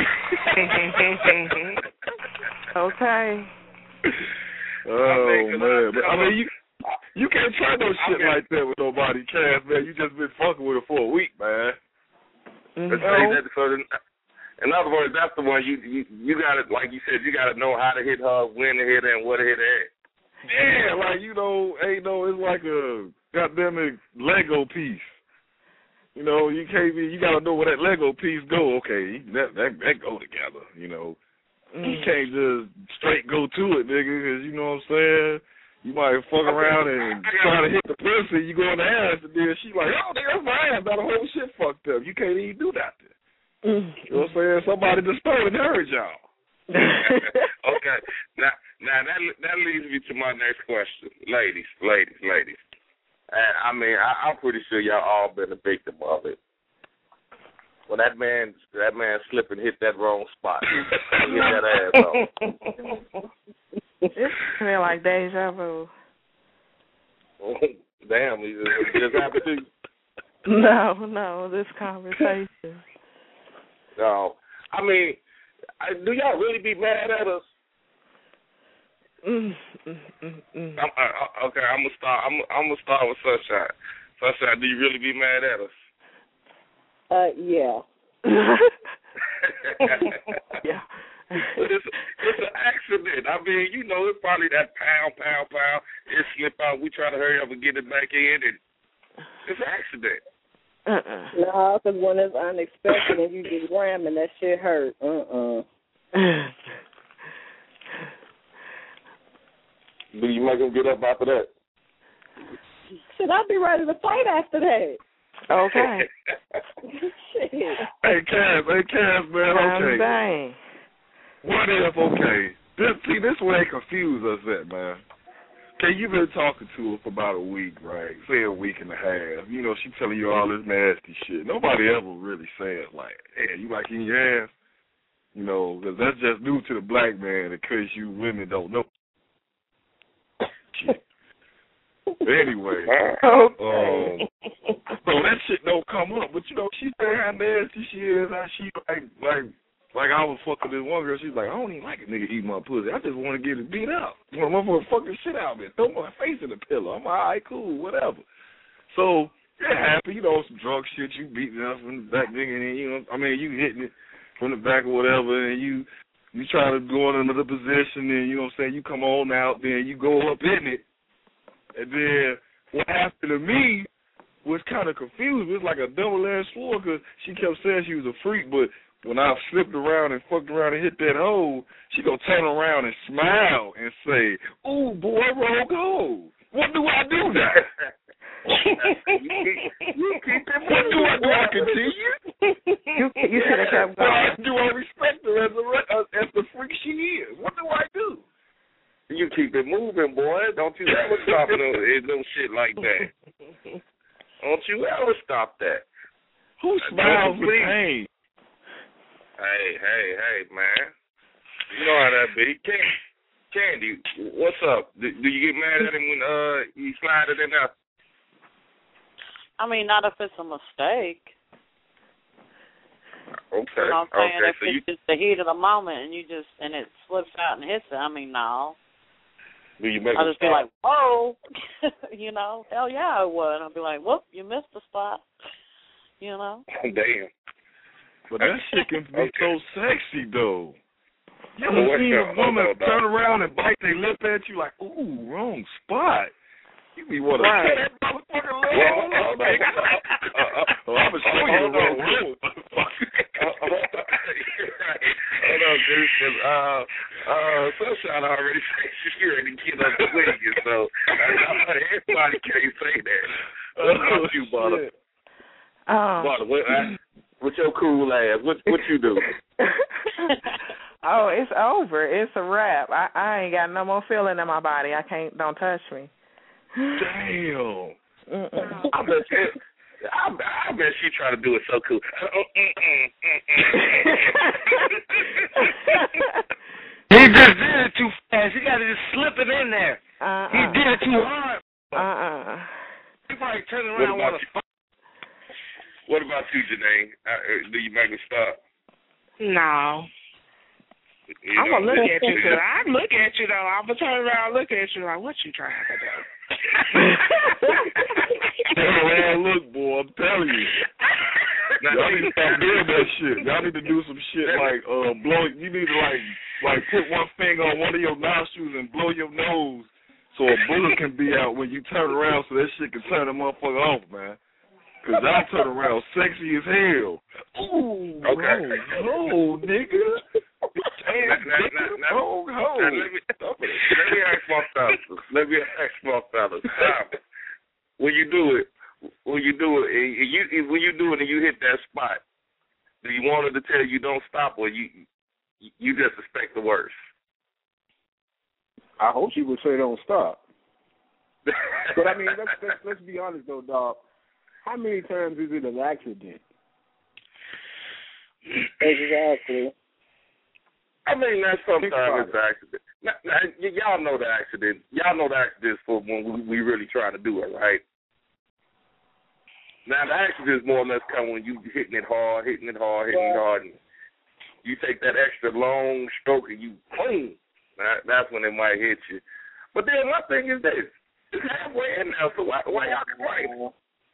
Okay. Oh man, but I mean you you can't try no shit like that with nobody, Cass, man. You just been fucking with her for a week, man. Mm-hmm. That, so in, in other words, that's the one you you you got to, like you said, you got to know how to hit her, when to hit her, and what to hit her at. Yeah, like you know, ain't no, it's like a goddamn it Lego piece. You know, you can't be. You gotta know where that Lego piece go. Okay, that that that go together. You know, mm. you can't just straight go to it, nigga. Because you know what I'm saying. You might fuck around and try to hit the pussy. You go in the ass, and then she like, oh, nigga, that's my ass. Now the whole shit fucked up. You can't even do that. Mm. You know what I'm saying? Somebody just stole and heard y'all. Okay, now now that that leads me to my next question, ladies, ladies, ladies. And I mean, I, I'm pretty sure y'all all been a victim of it. When that man, that man slip and hit that wrong spot, hit that ass off. It's kind of like deja vu. Damn, it just, just happened to you? No, no, this conversation. No, I mean, I, do y'all really be mad at us? Mm, mm, mm, mm. I'm, I, okay, I'm gonna start. I'm, I'm gonna start with Sunshine. Sunshine, do you really be mad at us? Uh, yeah. Yeah. But it's it's an accident. I mean, you know, it's probably that pound, pound, pound. It slip out. We try to hurry up and get it back in, and it's an accident. Uh-uh. No, because when it's unexpected and you just ramming, that shit hurt. Uh-uh. Do you make them get up after that? Should I be ready to fight after that? Okay. Shit. Hey, Cass, hey, Cass, man, okay. Dang. What if, okay, this, see, this way confuse us at, man. Okay, you've been talking to her for about a week, right? Say a week and a half. You know, she telling you all this nasty shit. Nobody ever really said, like, hey, you like in your ass? You know, because that's just new to the black man in case you women don't know. Anyway, okay. um, so that shit don't come up. But you know, she said how nasty she is. How she like, like, like I was fucking this one girl. She's like, I don't even like a nigga eat my pussy. I just want to get it beat up. I want to motherfucker fucking shit out of me. Throw my face in the pillow. I'm all right, cool, whatever. So you're happy, you know, some drug shit. You beating up from the back, nigga, and then, you know, I mean, you hitting it from the back or whatever, and you you try to go in another position, and you know what I'm saying. You come on out, then you go up in it. And then what happened to me was kind of confused. It was like a double-edged sword because she kept saying she was a freak, but when I flipped around and fucked around and hit that hole, she gonna turn around and smile and say, "Ooh, boy, roll gold. What do I do now?" you keep it. What do I do? I continue. You you should have kept going. Well, do I respect her as a as the freak she is? What do I do? You keep it moving, boy. Don't you ever stop no, no shit like that. Don't you ever stop that. Who smiles with pain? Hey, hey, hey, man. You know how that be. Candy, Candy, what's up? Do, do you get mad at him when uh he slide it in there? I mean, not if it's a mistake. Okay. You know what I'm saying? Okay. If So it's you just the heat of the moment and you just and it slips out and hits it, I mean, no. Do you make I'll him just be stop? like, whoa, you know, hell yeah, I would. I'll be like, whoop, you missed the spot, you know. Damn. But that shit can be Okay. so sexy, though. You Oh, ever seen what's a up? woman Hold on, turn dog. around and bite their lip at you like, ooh, wrong spot? You be want to Right. cut that motherfucker leg Well, off, hold on. nigga. Uh, uh, Oh, I'm going to show you the hold on. wrong room, motherfucker. Uh, hold on, dude. 'Cause, uh, uh, Sunshine already said she's ready to get up swinging, so uh, everybody can't say that. What about you, Butter? Um, Butter, what, uh, with your cool ass, what what you do? Oh, it's over. It's a wrap. I, I ain't got no more feeling in my body. I can't. Don't touch me. Damn. Mm-mm. I bet you. I, I bet she try to do it so cool. He just did it too fast. He got to just slip it in there. Uh-uh. He did it too hard. Uh-uh. turning around What want about to you? What about you, Janae? Uh, do you make me stop? No. You I'm know, gonna look this- at you. Cause I look at you though. I'm gonna turn around and look at you like, what you trying to do? Turn around, look, boy. I'm telling you. Y'all need to stop doing that shit. Y'all need to do some shit like uh blow. You need to like like put one finger on one of your nostrils and blow your nose so a bullet can be out when you turn around, so that shit can turn the motherfucker off, man. Cause I turn around sexy as hell. Ooh, Okay. oh, oh, nigga. Now, now, now, now, Ho, ho. now, let me let me ask my fellas. Let me ask my fellas. Stop. When you do it, when you do it, and you when you do it and you hit that spot, do you want her to tell you don't stop, or you you just expect the worst? I hope she would say don't stop. But I mean, let's, let's let's be honest though, dog. How many times is it an accident? Exactly. I mean, that's sometimes it's an accident. Now, now, y- y'all know the accident. Y'all know the accidents for when we, we really trying to do it, right? Now, the accidents more or less come when you hitting it hard, hitting it hard, hitting it hard, and you take that extra long stroke and you boom. That, that's when it might hit you. But then my thing is this: it's halfway in now, so why why y'all complaining?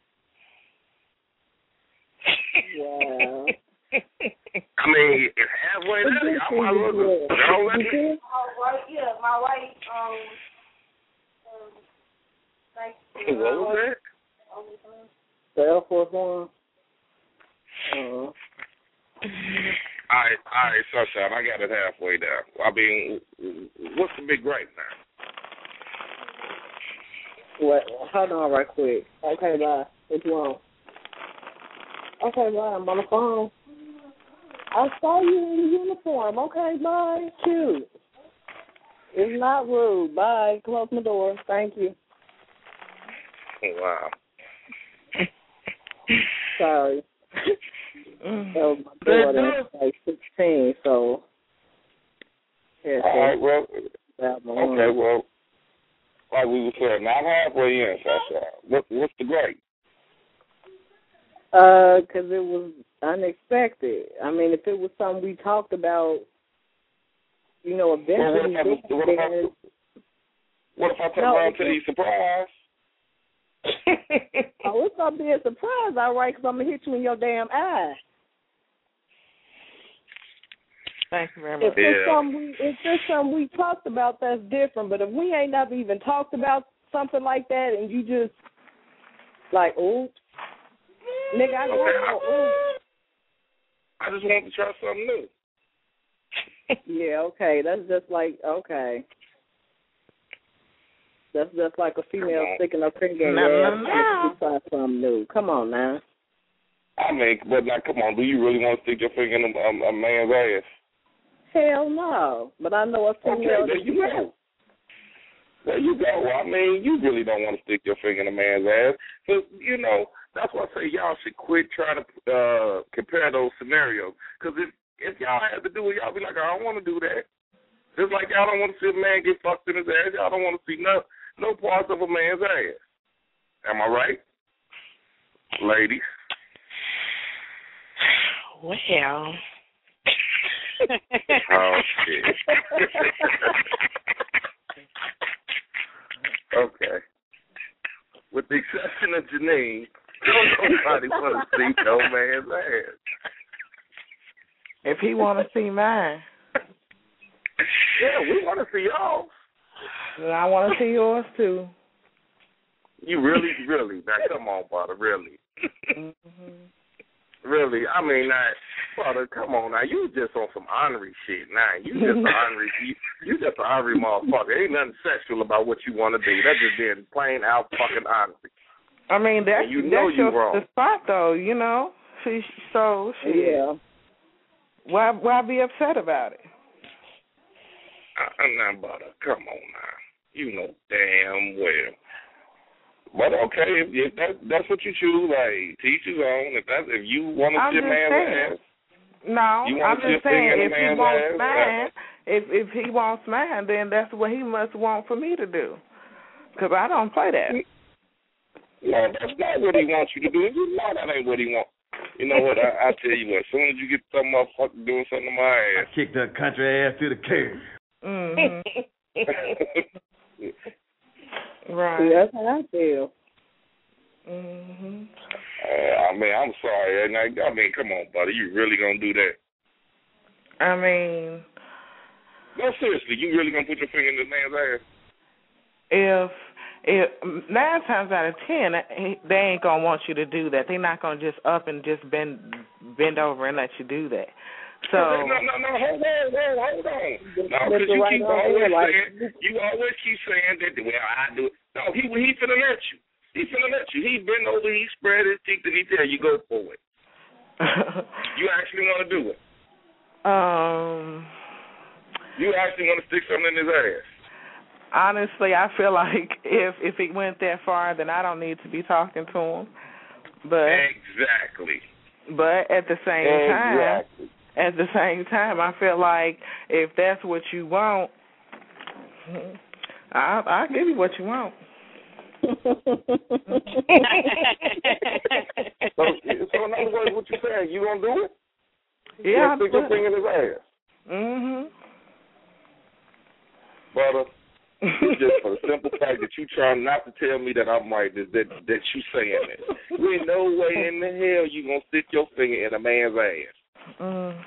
Yeah. I mean, it's halfway there. Y'all might as well don't let it. All right, yeah, my wife, um, um thank you. What was that? The Air Force One. Uh-huh. All right, all right, Sunshine, I got it halfway there. I mean, what's the big gripe now? Wait, hold on right quick. Okay, bye. What you want? Okay, bye. I'm on the phone. I saw you in the uniform. Okay, bye. Cute. It's not rude. Bye. Close my door. Thank you. Wow. Sorry. So my daughter is like sixteen, so yeah. All right, well, that one. okay, well, like we were saying, now I'm halfway in, Sunshine. What, what's the gripe? Uh, 'cause it was unexpected. I mean, if it was something we talked about, you know, eventually. Well, what if I, what if I, what if I turn No, around and tell you surprise? Oh, it's gonna be a surprise, all right, 'cause I'm gonna hit you in your damn eye. Thank you very much. If it's something we, if it's something we talked about, that's different. But if we ain't never even talked about something like that, and you just like, oops, nigga, I don't Okay. know, oops. I just want to try something new. Yeah, okay, that's just like okay. That's just like a female sticking her finger in No, your no, ass trying to try something new. Come on now. I mean, but now, come on, do you really want to stick your finger in a, a, a man's ass? Hell no. But I know a Okay, female. there you go. There you go. I mean, you really don't want to stick your finger in a man's ass. So, you know, that's why I say y'all should quit trying to uh, compare those scenarios. Because if, if y'all had to do it, y'all be like, I don't want to do that. Just like y'all don't want to see a man get fucked in his ass, y'all don't want to see no, no parts of a man's ass. Am I right? Ladies. Well. Oh, shit. Okay. With the exception of Janine, don't nobody want to see no man's ass. If he want to see mine, Yeah, we want to see y'all. then I want to see yours too. You really, really? Now, come on, brother, really. Mm-hmm. Really, I mean, now, brother, come on now. You just on some ornery shit now. You just an ornery, you, you just an ornery motherfucker. Ain't nothing sexual about what you want to do. That's just being plain out fucking ornery. I mean, that's, And you know that's you your wrong. the spot, though, you know? She, so, she, Yeah. why, why be upset about it? I'm not butter. Come on now. You know damn well. But okay, if, if that, that's what you choose, like, teach his own. If that's if you want to I'm see a just man's saying. ass, No, you I'm want to see just a finger saying in a if he man's wants ass, mine, if if he wants mine, then that's what he must want for me to do. Because I don't play that. No, that's not what he wants you to do. You know that ain't what he wants. You know what? I, I tell you what. As soon as you get some motherfucker doing something to my ass, I kick that country ass to the curb. Mhm. Right. See, that's how I feel. Mhm. uh, I mean, I'm sorry. And I, I mean, come on, buddy. You really gonna do that? I mean, No, seriously. You really gonna put your finger in this man's ass? if if nine times out of ten, they ain't gonna want you to do that. They're not gonna just up and just bend bend over and let you do that. So no, no, no, no, hold on, hold on, hold on. No, because you right keep on always there, like- saying, you always keep saying that, well, I do it. No, he he finna let you. He finna let you. He bend over, he spread his cheek, and he tell you go for it. You actually want to do it. um. You actually want to stick something in his ass. Honestly, I feel like if if it went that far, then I don't need to be talking to him. But Exactly. but at the same time, Exactly. at the same time, I feel like if that's what you want, I'll, I'll give you what you want. So, so in other words, what you saying? You gonna do it? Yeah, You stick your finger in his ass. Mhm. Brother, it's just for the simple fact that you trying not to tell me that I'm right, that that, that you saying this. There ain't no way in the hell you gonna stick your finger in a man's ass. Mm.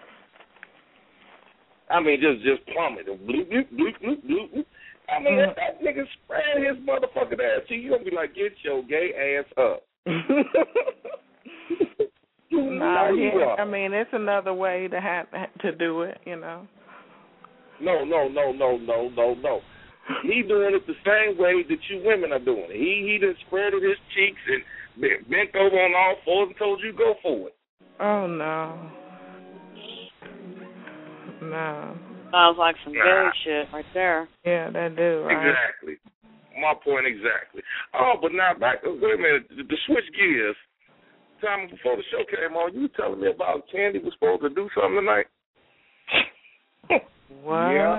I mean, just just plummet and bloop bloop bloop bloop bloop. I mean, Mm. if that nigga spread his motherfucking ass to you, you gonna be like, get your gay ass up. You Nah, know you yeah, are. I mean, it's another way to have to do it, you know. No, no, no, no, no, no, no. He doing it the same way that you women are doing it. He he done spreaded his cheeks and bent, bent over on all fours and told you go for it. Oh no, no. Sounds like some Nah. gay shit right there. Yeah, that do right. Exactly. My point exactly. Oh, but now back. Wait a minute. To switch gears. Time before the show came on, you were telling me about Candy was supposed to do something tonight. What? Yeah.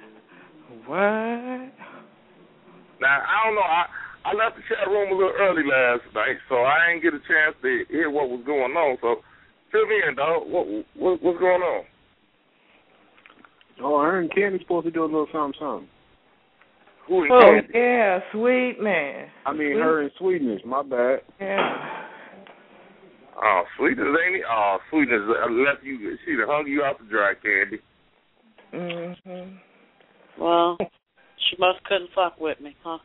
What? Now I don't know. I I left the chat room a little early last night, so I didn't get a chance to hear what was going on. So fill me in, dog. What, what what's going on? Oh, I heard Candy's supposed to do a little something, something. Who is Oh Candy? yeah, Sweetness. I mean, Sweet- her and Sweetness. My bad. Yeah. Oh, Sweetness ain't he? Oh, Sweetness left you. She done hung you out to dry, Candy. Mhm. Well, she must couldn't fuck with me, huh?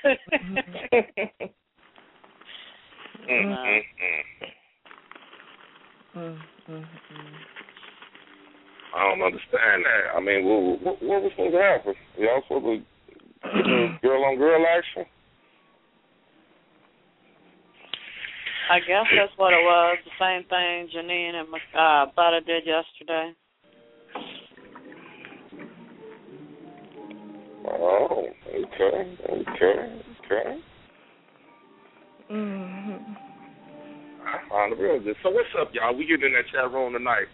Mm-mm-mm. Mm-hmm. I don't understand that. I mean, what, what, what was supposed to happen? Y'all supposed to do girl on girl action? I guess that's what it was. The same thing Janine and uh, Butter did yesterday. Oh, okay, okay, okay. Mm-hmm. I found the real good. So what's up, y'all? We getting in that chat room tonight.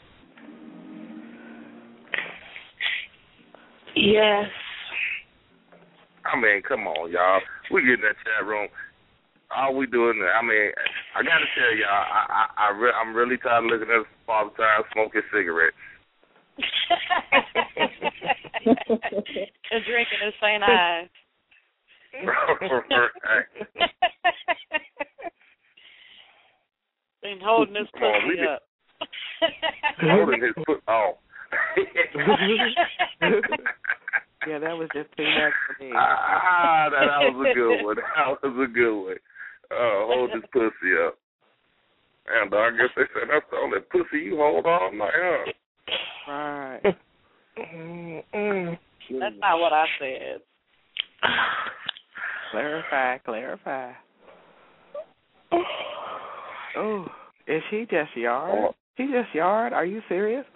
Yes. I mean, come on, y'all. We get in that chat room. All we doing, I mean, I got to tell y'all, I, I, I re- I'm really tired of looking at Father Time smoking cigarettes. And drinking his Saint Ives. And holding his Come on, we pussy did- up. Holding his foot. Oh. Yeah, that was just too much for me. Ah, that, that was a good one. That was a good one. Uh, hold his pussy up. And I guess they said that's the only pussy you hold all night, huh? Right. Mm-mm. That's not what I said. Clarify, clarify. Oh, is she just yard? She just yard? Are you serious?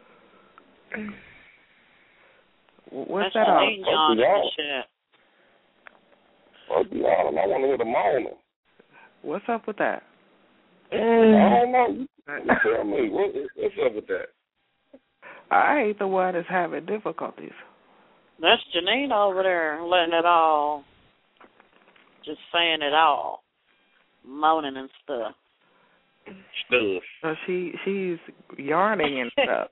What's That's that all? Janine yawning and shit. Fuck you all. I want to hear the moaning. What's up with that? I don't know. You, you tell me. What, what's up with that? I ain't the one that's having difficulties. That's Janine over there letting it all, just saying it all. moaning and stuff. Stuff. So she she's yarning and stuff.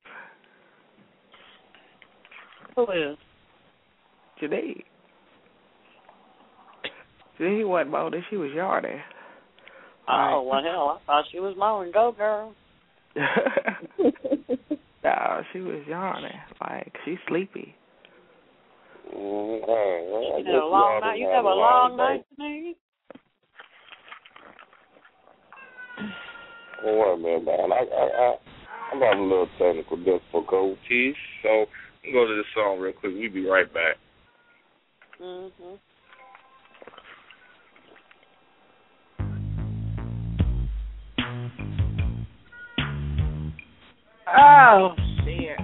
Who is? Today. Today wasn't moaning, she was yarning. Oh, well, hell, I thought she was moaning. Go, girl. No, she was yarning. Like, she's sleepy. Mm, well, you had a long night. You have a long night tonight? Well, man, man, I, I, I, I'm having a little technical difficulties, so I'm going to go to this song real quick. We'll be right back. Mm-hmm. Oh, shit.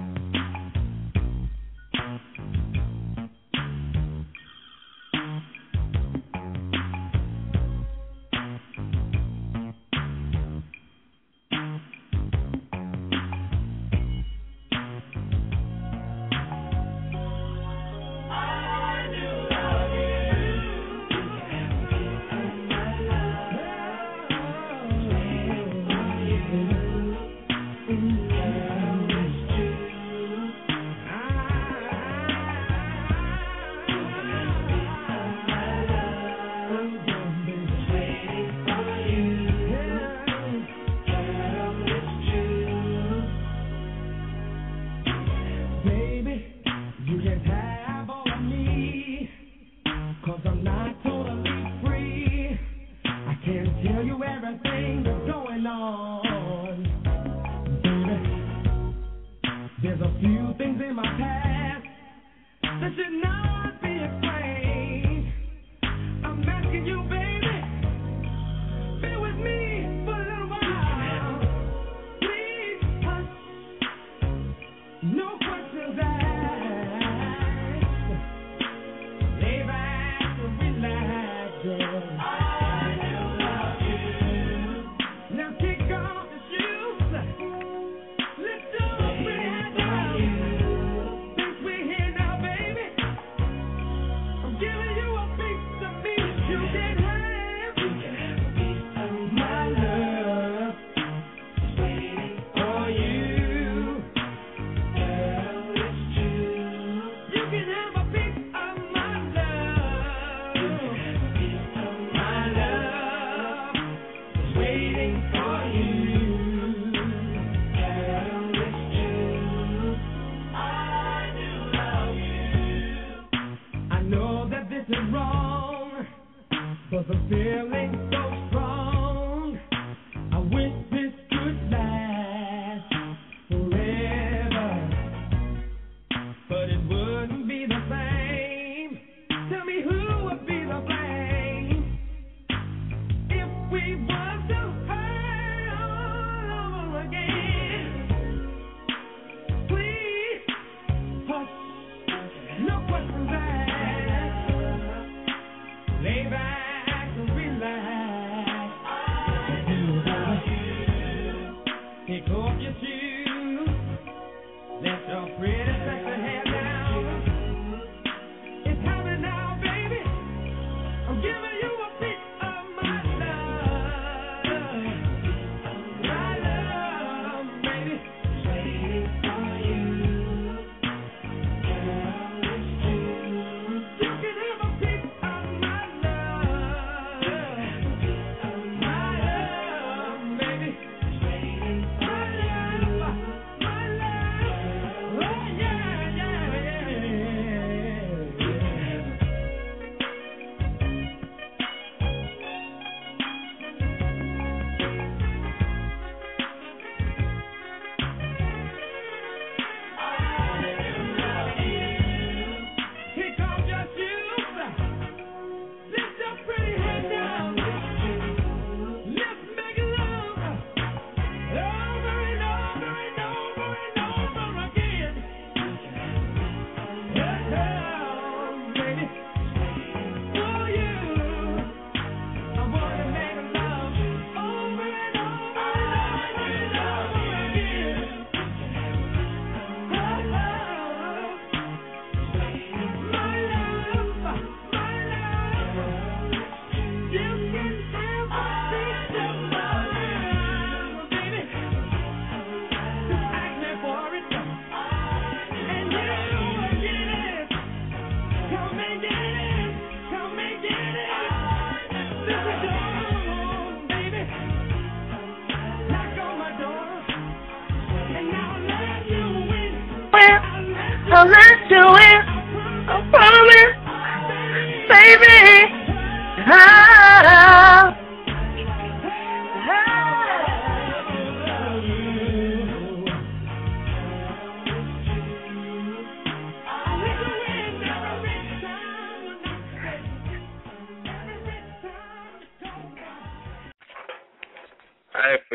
Yeah, yeah.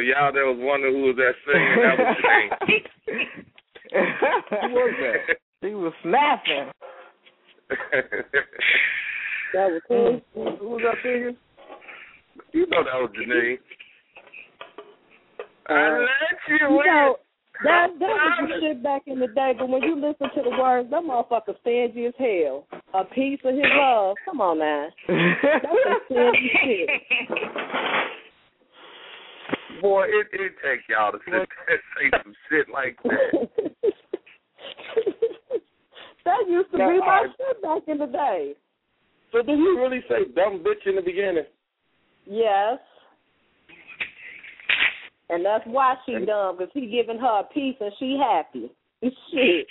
y'all that was wondering who was that singing, that was Janine. Who was that? She was snapping. That was who? Who was that singing? You know that was Janine. Uh, I let you You in. know, that that was the shit back in the day, but when you listen to the words, that motherfucker stingy as hell. A piece of his love. Come on now. That's some stingy shit. Boy, it it take y'all to sit there and say some shit like that. That used to Now, be my I- shit back in the day. So did you really say dumb bitch in the beginning? Yes. And that's why she dumb, because he giving her a piece and she happy. Shit.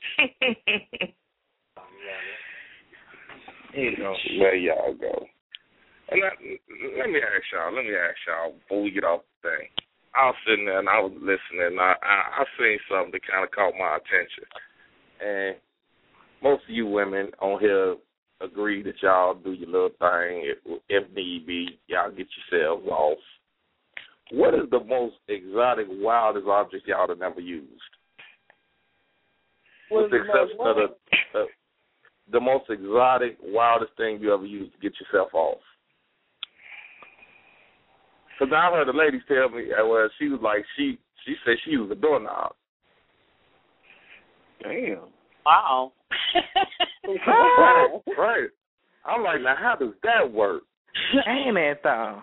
There y'all go. And I, let me ask y'all, let me ask y'all before we get off the thing. I was sitting there and I was listening and I, I, I seen something that kind of caught my attention. And most of you women on here agree that y'all do your little thing. If, if need be, y'all get yourselves off. What is the most exotic, wildest object y'all have never used? With the exception of the, the, the most exotic, wildest thing you ever used to get yourself off. Because I heard a lady tell me, uh, well, she was like, she she said she used a doorknob. Damn. Wow. right, right. I'm like, now how does that work? Ain't it though?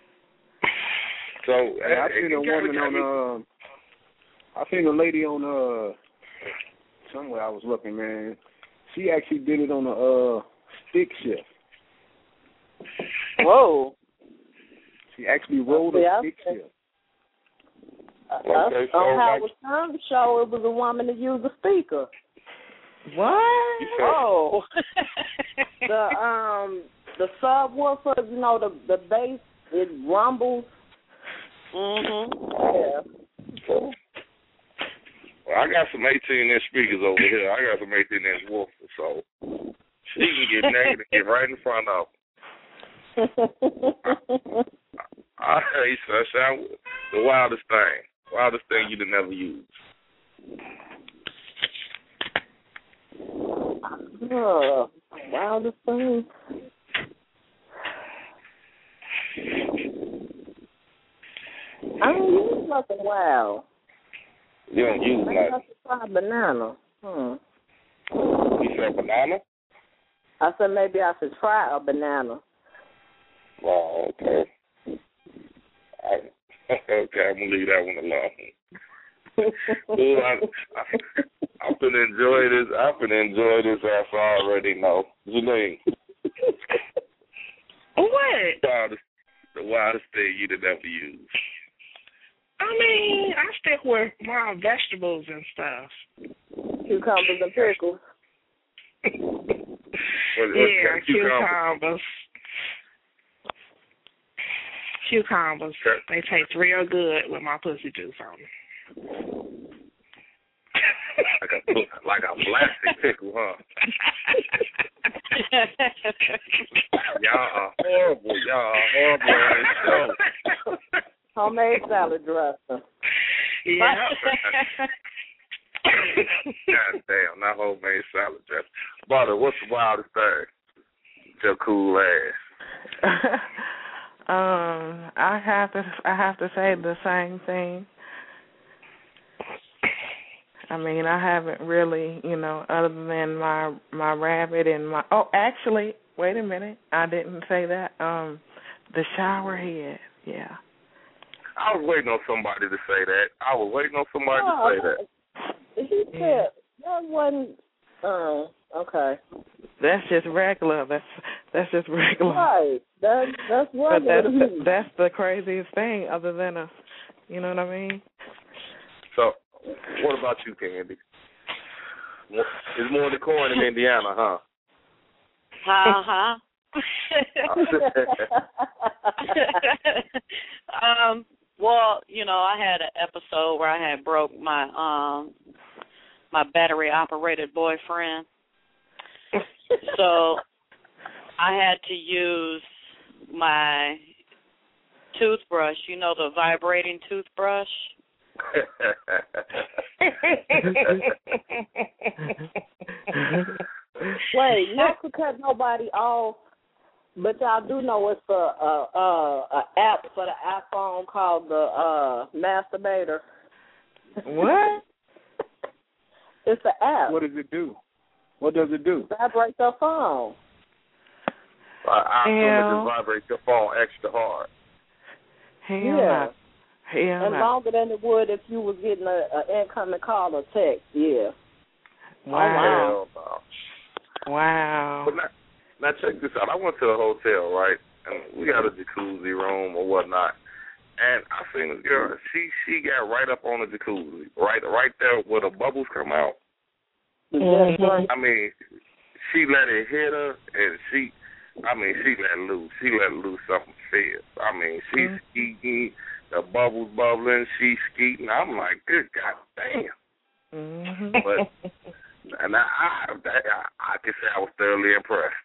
So Hey, I uh, seen it a kinda woman got me- on uh I seen a lady on uh somewhere I was looking, man. She actually did it on a uh stick shift. Whoa. She actually rolled a Yeah, stick okay. shift. Uh, Okay, so on like- Howard Stern show, it was a woman that used a speaker. What? You said- Oh. the um the subwoofer, you know, the the bass, it rumbles. Mhm. Yeah. So, well, I got some eighteen inch speakers over here. I got some eighteen inch woofers, so she can get naked and get right in front of them. I hey, sunshine, the wildest thing, wildest thing you'd have never used. Oh, wildest thing. I don't use nothing wild. You don't use Maybe I nothing. should try banana. Hmm. You said banana? I said maybe I should try a banana. Oh, okay. I, okay, I'm gonna leave that one alone. Ooh, I, I, I'm gonna enjoy this. I'm gonna enjoy this after I already know. Janine. What? Wildest, the wildest thing you'd have ever used. I mean, I stick with my vegetables and stuff. Cucumbers and pickles. What, what Yeah, kind of cucumber? cucumbers. Cucumbers. They taste real good with my pussy juice on them. Like a like a plastic pickle, huh? Y'all are horrible. Y'all are horrible on this show. Homemade salad dressing. Yeah. God damn, not homemade salad dressing. Butter, what's the wildest thing? Your cool ass. um, I have to I have to say the same thing. I mean, I haven't really, you know, other than my my rabbit and my oh, actually, wait a minute, I didn't say that. Um, the shower head, yeah. I was waiting on somebody to say that. I was waiting on somebody Oh, to say that. He said that wasn't. Oh, okay. That's just regular. That's that's just regular. Right. That that's But regular. that's the, that's the craziest thing, other than a, you know what I mean? So, what about you, Candy? It's more decorum in Indiana, huh? Uh huh. um. Well, you know, I had an episode where I had broke my um my battery operated boyfriend. So I had to use my toothbrush. You know the vibrating toothbrush. Wait, not to cut nobody off, but y'all do know it's a, a, a, a app for the iPhone called the uh, Masturbator. What? It's an app. What does it do? What does it do? Vibrate your phone. I, I assume it Hell. just vibrates your phone extra hard. Hell Yeah. no. Hell And no. longer than it would if you was getting a, a incoming call or text. Yeah. Wow. Hell no. Wow. But now, now check this out. I went to a hotel, right? And we got a jacuzzi room or whatnot. And I seen this girl. She she got right up on the jacuzzi, right right there where the bubbles come out. Mm-hmm. I mean, she let it hit her, and she, I mean, she let loose. She let loose something fierce. I mean, she's Mm-hmm. skeeting, the bubbles bubbling, she's skeeting. I'm like, good God damn. Mm-hmm. But and I, I, I, I can say I was thoroughly impressed.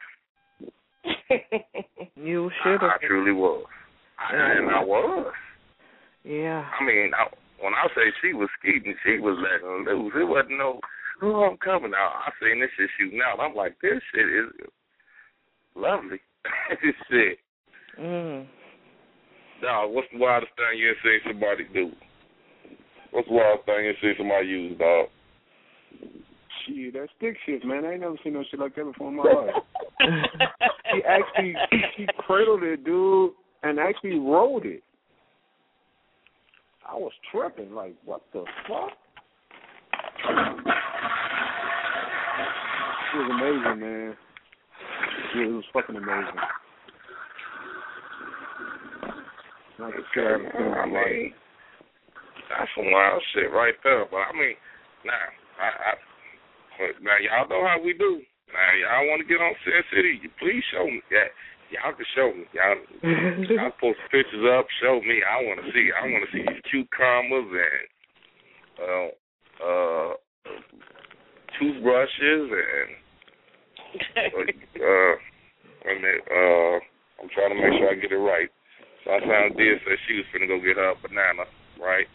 You should have. I, I truly was. I, and I was. Yeah. I mean, I, when I say she was skeeting, she was letting loose. It wasn't no, oh, I'm coming out. I seen this shit shooting out. I'm like, this shit is lovely. This shit. Mm. Dog, what's the wildest thing you ever seen somebody do? What's the wildest thing you ever seen somebody use, dog? Shit, that stick shift, man. I ain't never seen no shit like that before in my life. She actually, she cradled it, dude, and actually rolled it. I was tripping, like, what the fuck? It was amazing, man. Yeah, it was fucking amazing. Like I said, I've seen in I my life. mean, that's some wild shit right there. But I mean, now, I, I, now y'all know how we do. Now y'all want to get on Sin City? Please show me that. Y'all can show me. Y'all, y'all post pictures up. Show me. I want to see. I want to see these cucumbers and uh, uh, toothbrushes and uh, and then, uh, I'm trying to make sure I get it right. So I found Dia said she was finna go get her a banana, right?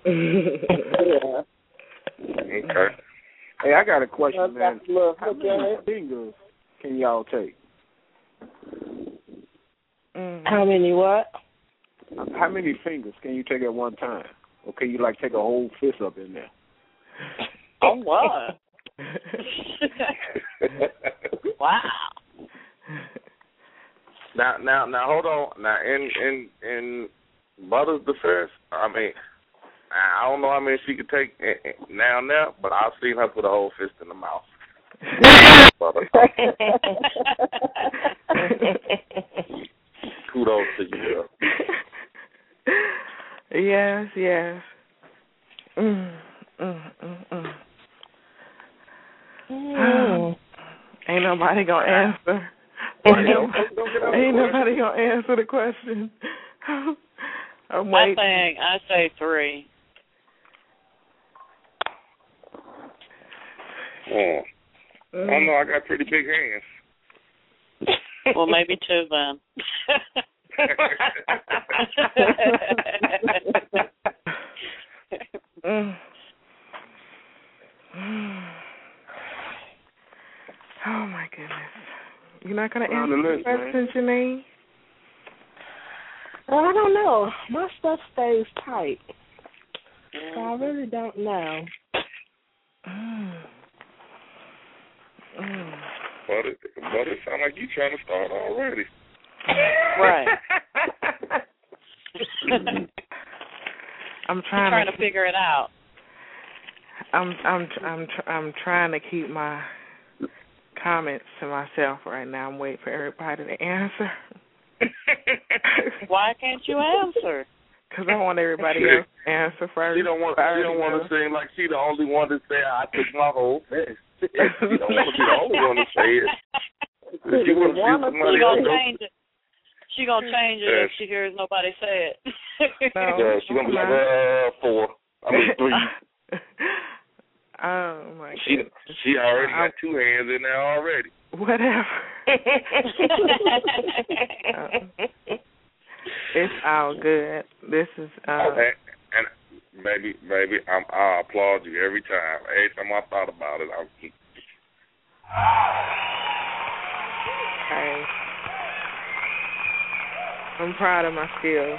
Yeah. Okay. Hey, I got a question, Well, man. that's love. How Okay. many fingers can y'all take? Mm. How many what? How many fingers can you take at one time? Or can you, like, take a whole fist up in there? Oh, what? Wow. Now, now, now, hold on. Now, in in in Mother's defense, I mean, I don't know how many she could take now, now, but I've seen her put a whole fist in the mouth. Kudos to you, girl. Yes, yes. Mm, mm, mm, mm. Mm. Ain't nobody gonna answer. Ain't nobody gonna answer the question. I'm I waiting. think I say three. Oh. I don't know. I got pretty big hands. Well, maybe two then. Mm. Oh my goodness! You're not gonna On answer the the list, question, Janine? Well, I don't know. My stuff stays tight. So I really don't know. Mm. Mm. But it, but it sounds like you trying to start already. Right. I'm I'm trying, trying to, to figure it out. I'm I'm I'm tr- I'm trying to keep my comments to myself right now. I'm waiting for everybody to answer. Why can't you answer? Because I want everybody else to answer first. She don't want. She don't want to seem like she the only one to say I took my whole fist. She don't want to be the only one to say it. She want to see somebody She gonna else. change it. She gonna change it if she hears nobody say it. No, Yeah, she gonna be like, uh, four. I mean three. Oh my She goodness. she already got two hands in there already. Whatever. uh, It's all good. This is uh okay. And baby, baby, I'm, I applaud you every time. Every time I thought about it, I'll keep. Hey. I'm proud of my skills.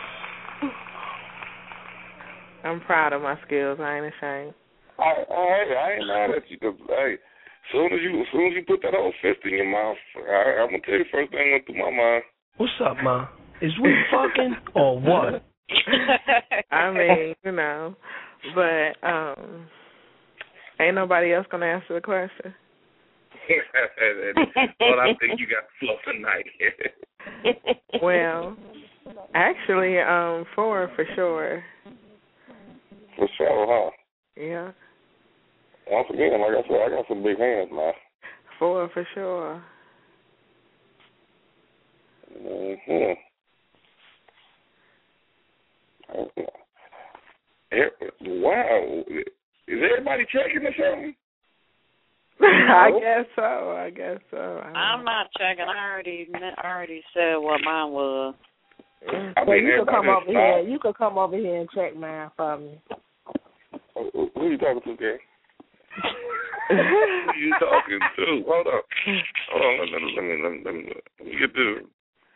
I'm proud of my skills. I ain't ashamed. I, I, I ain't mad at you. Cause, hey, soon as you, as soon as you put that old fist in your mouth, I, I'm gonna tell you the first thing went through my mind. What's up, Ma? Is we fucking or what? I mean, you know, but um, ain't nobody else gonna answer the question. Well, I think you got the flow tonight. Well, actually, um, four for sure. For sure, huh? Yeah. Once again, like I said, I got some big hands, man. Four for sure. Mm-hmm. Wow. Is everybody checking or something? I guess so. I guess so. I I'm not checking. I already I already said what mine was. I mean, you could come over here. You could come over here and check mine for me. Who, who are you talking to, Gary? Who are you talking to? Hold on. Hold on. Let me, let me, let me, let me, let me get this.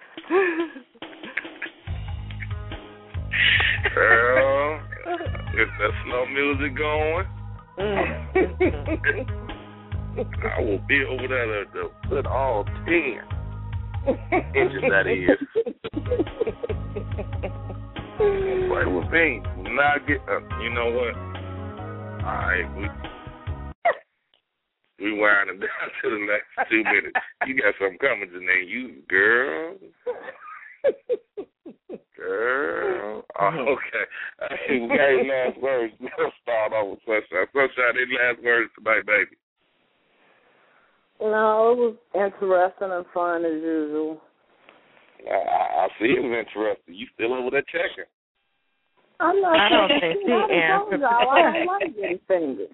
Girl, if that slow music going, I will be over there to, to put all ten inches, that is. Play with me. Not get, uh, you know what? All right, we we winding down to the next two minutes. You got something coming, Janae. You, girl. Girl. Oh, okay. Hey, we got any last words? Let's start off with Sunshine. Sunshine, any last words tonight, baby? No, it was interesting and fun as usual. I, I see it was interesting. You still over there checking? I'm not I don't think she answered. I don't like getting fingers.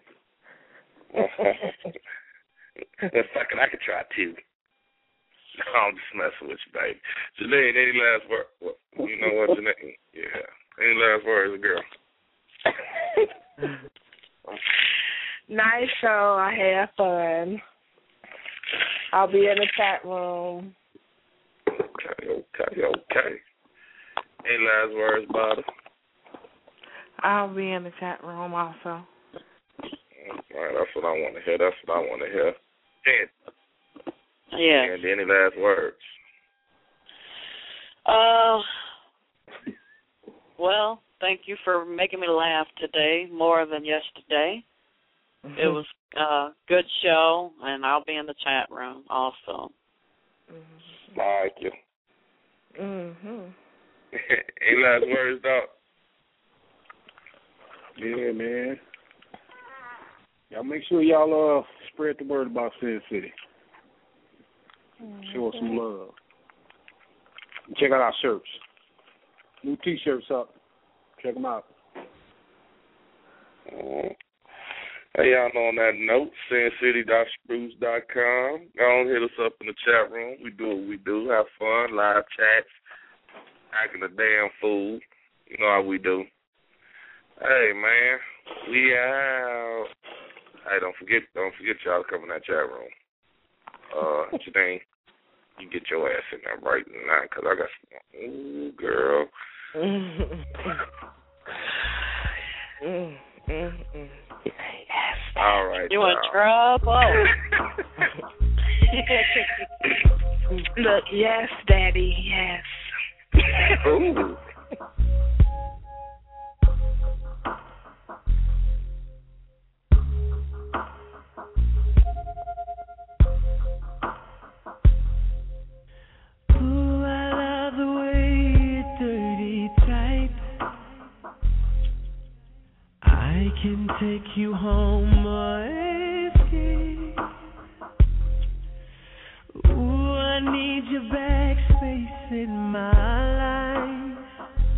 Fucking, I could try too. I'm just messing with you, baby. Janae, any last word? Well, you know what, Janae? Yeah. Any last words, girl? Nice show. I had fun. I'll be in the chat room. Okay, okay, okay. Any last words, Bob? I'll be in the chat room also. All right, that's what I want to hear. That's what I want to hear. And, yeah. And any last words? Uh, well, thank you for making me laugh today more than yesterday. Mm-hmm. It was a good show, and I'll be in the chat room also. Mm-hmm. Thank you. Mm-hmm. Any last words, Doc? Yeah, man. Y'all make sure y'all uh spread the word about Sin City. Show us some love. Check out our shirts. New T-shirts up. Check them out. Uh, hey, y'all know on that note, sin city dot spruce dot com. Go on, hit us up in the chat room. We do what we do. Have fun, live chats, acting a damn fool. You know how we do. Hey, man, we out. Hey, don't forget, don't forget y'all to come in that chat room. Uh, Janae, you get your ass in there right now, because I got some. Ooh, girl. mm, mm, mm. All right. You in trouble? Look, yes, Daddy, yes. Ooh. I can take you home or escape. Ooh, I need your backspace in my life.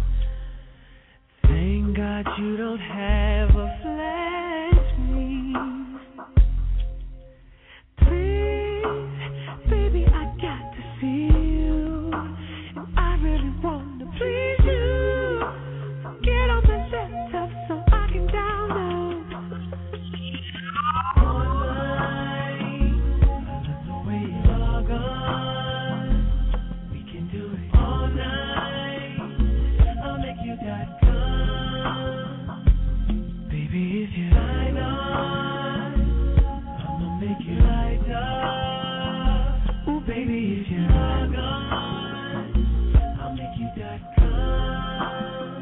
Thank God you don't have a flat screen. Please, baby, I got to see you. And I really want to lighter. Ooh, baby, if you're not gone, I'll make you dot com.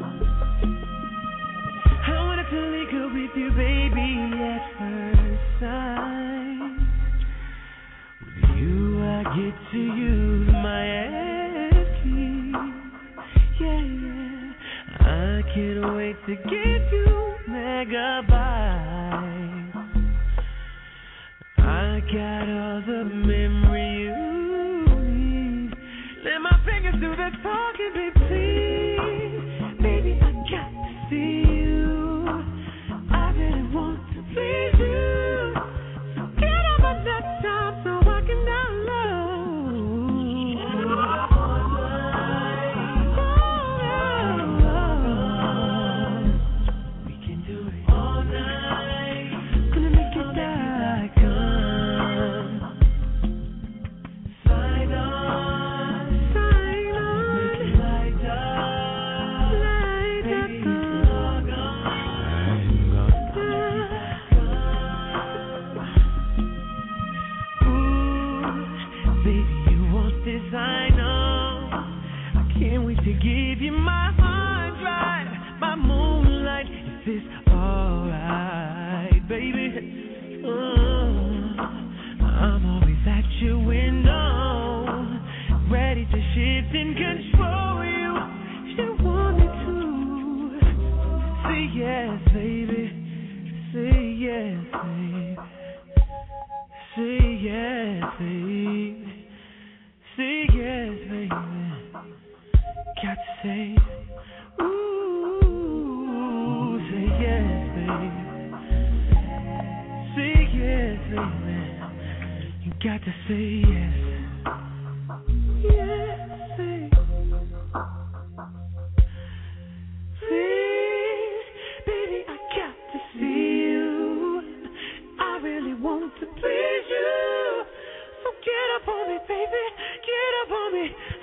I wanted to link up with you, baby, at first sight. With you, I get to use my ass key. Yeah, yeah. I can't wait to give you megabytes. I got all the memory you need. Let my fingers do the talking, baby, please. Baby, I got to see you. I really want to please you. So get on my laptop so I can download. We can do it all night. Gonna make it dot com. Sign on, sign on. Make it light up, light up. Log on. Ooh, baby, you want this? I know. I can't wait to give you my hard drive, my moonlight. Is this alright, baby? Mm, I'm always at your window, ready to shift and control you. You want me to say yes, baby. Say yes, baby. Say yes, baby. Say yes, baby. Got to say, ooh, say yes, baby. Say yes, baby. You got to say yes. Yes, baby. Please, baby, I got to see you. I really want to please you. So get up on me, baby. Get up on me.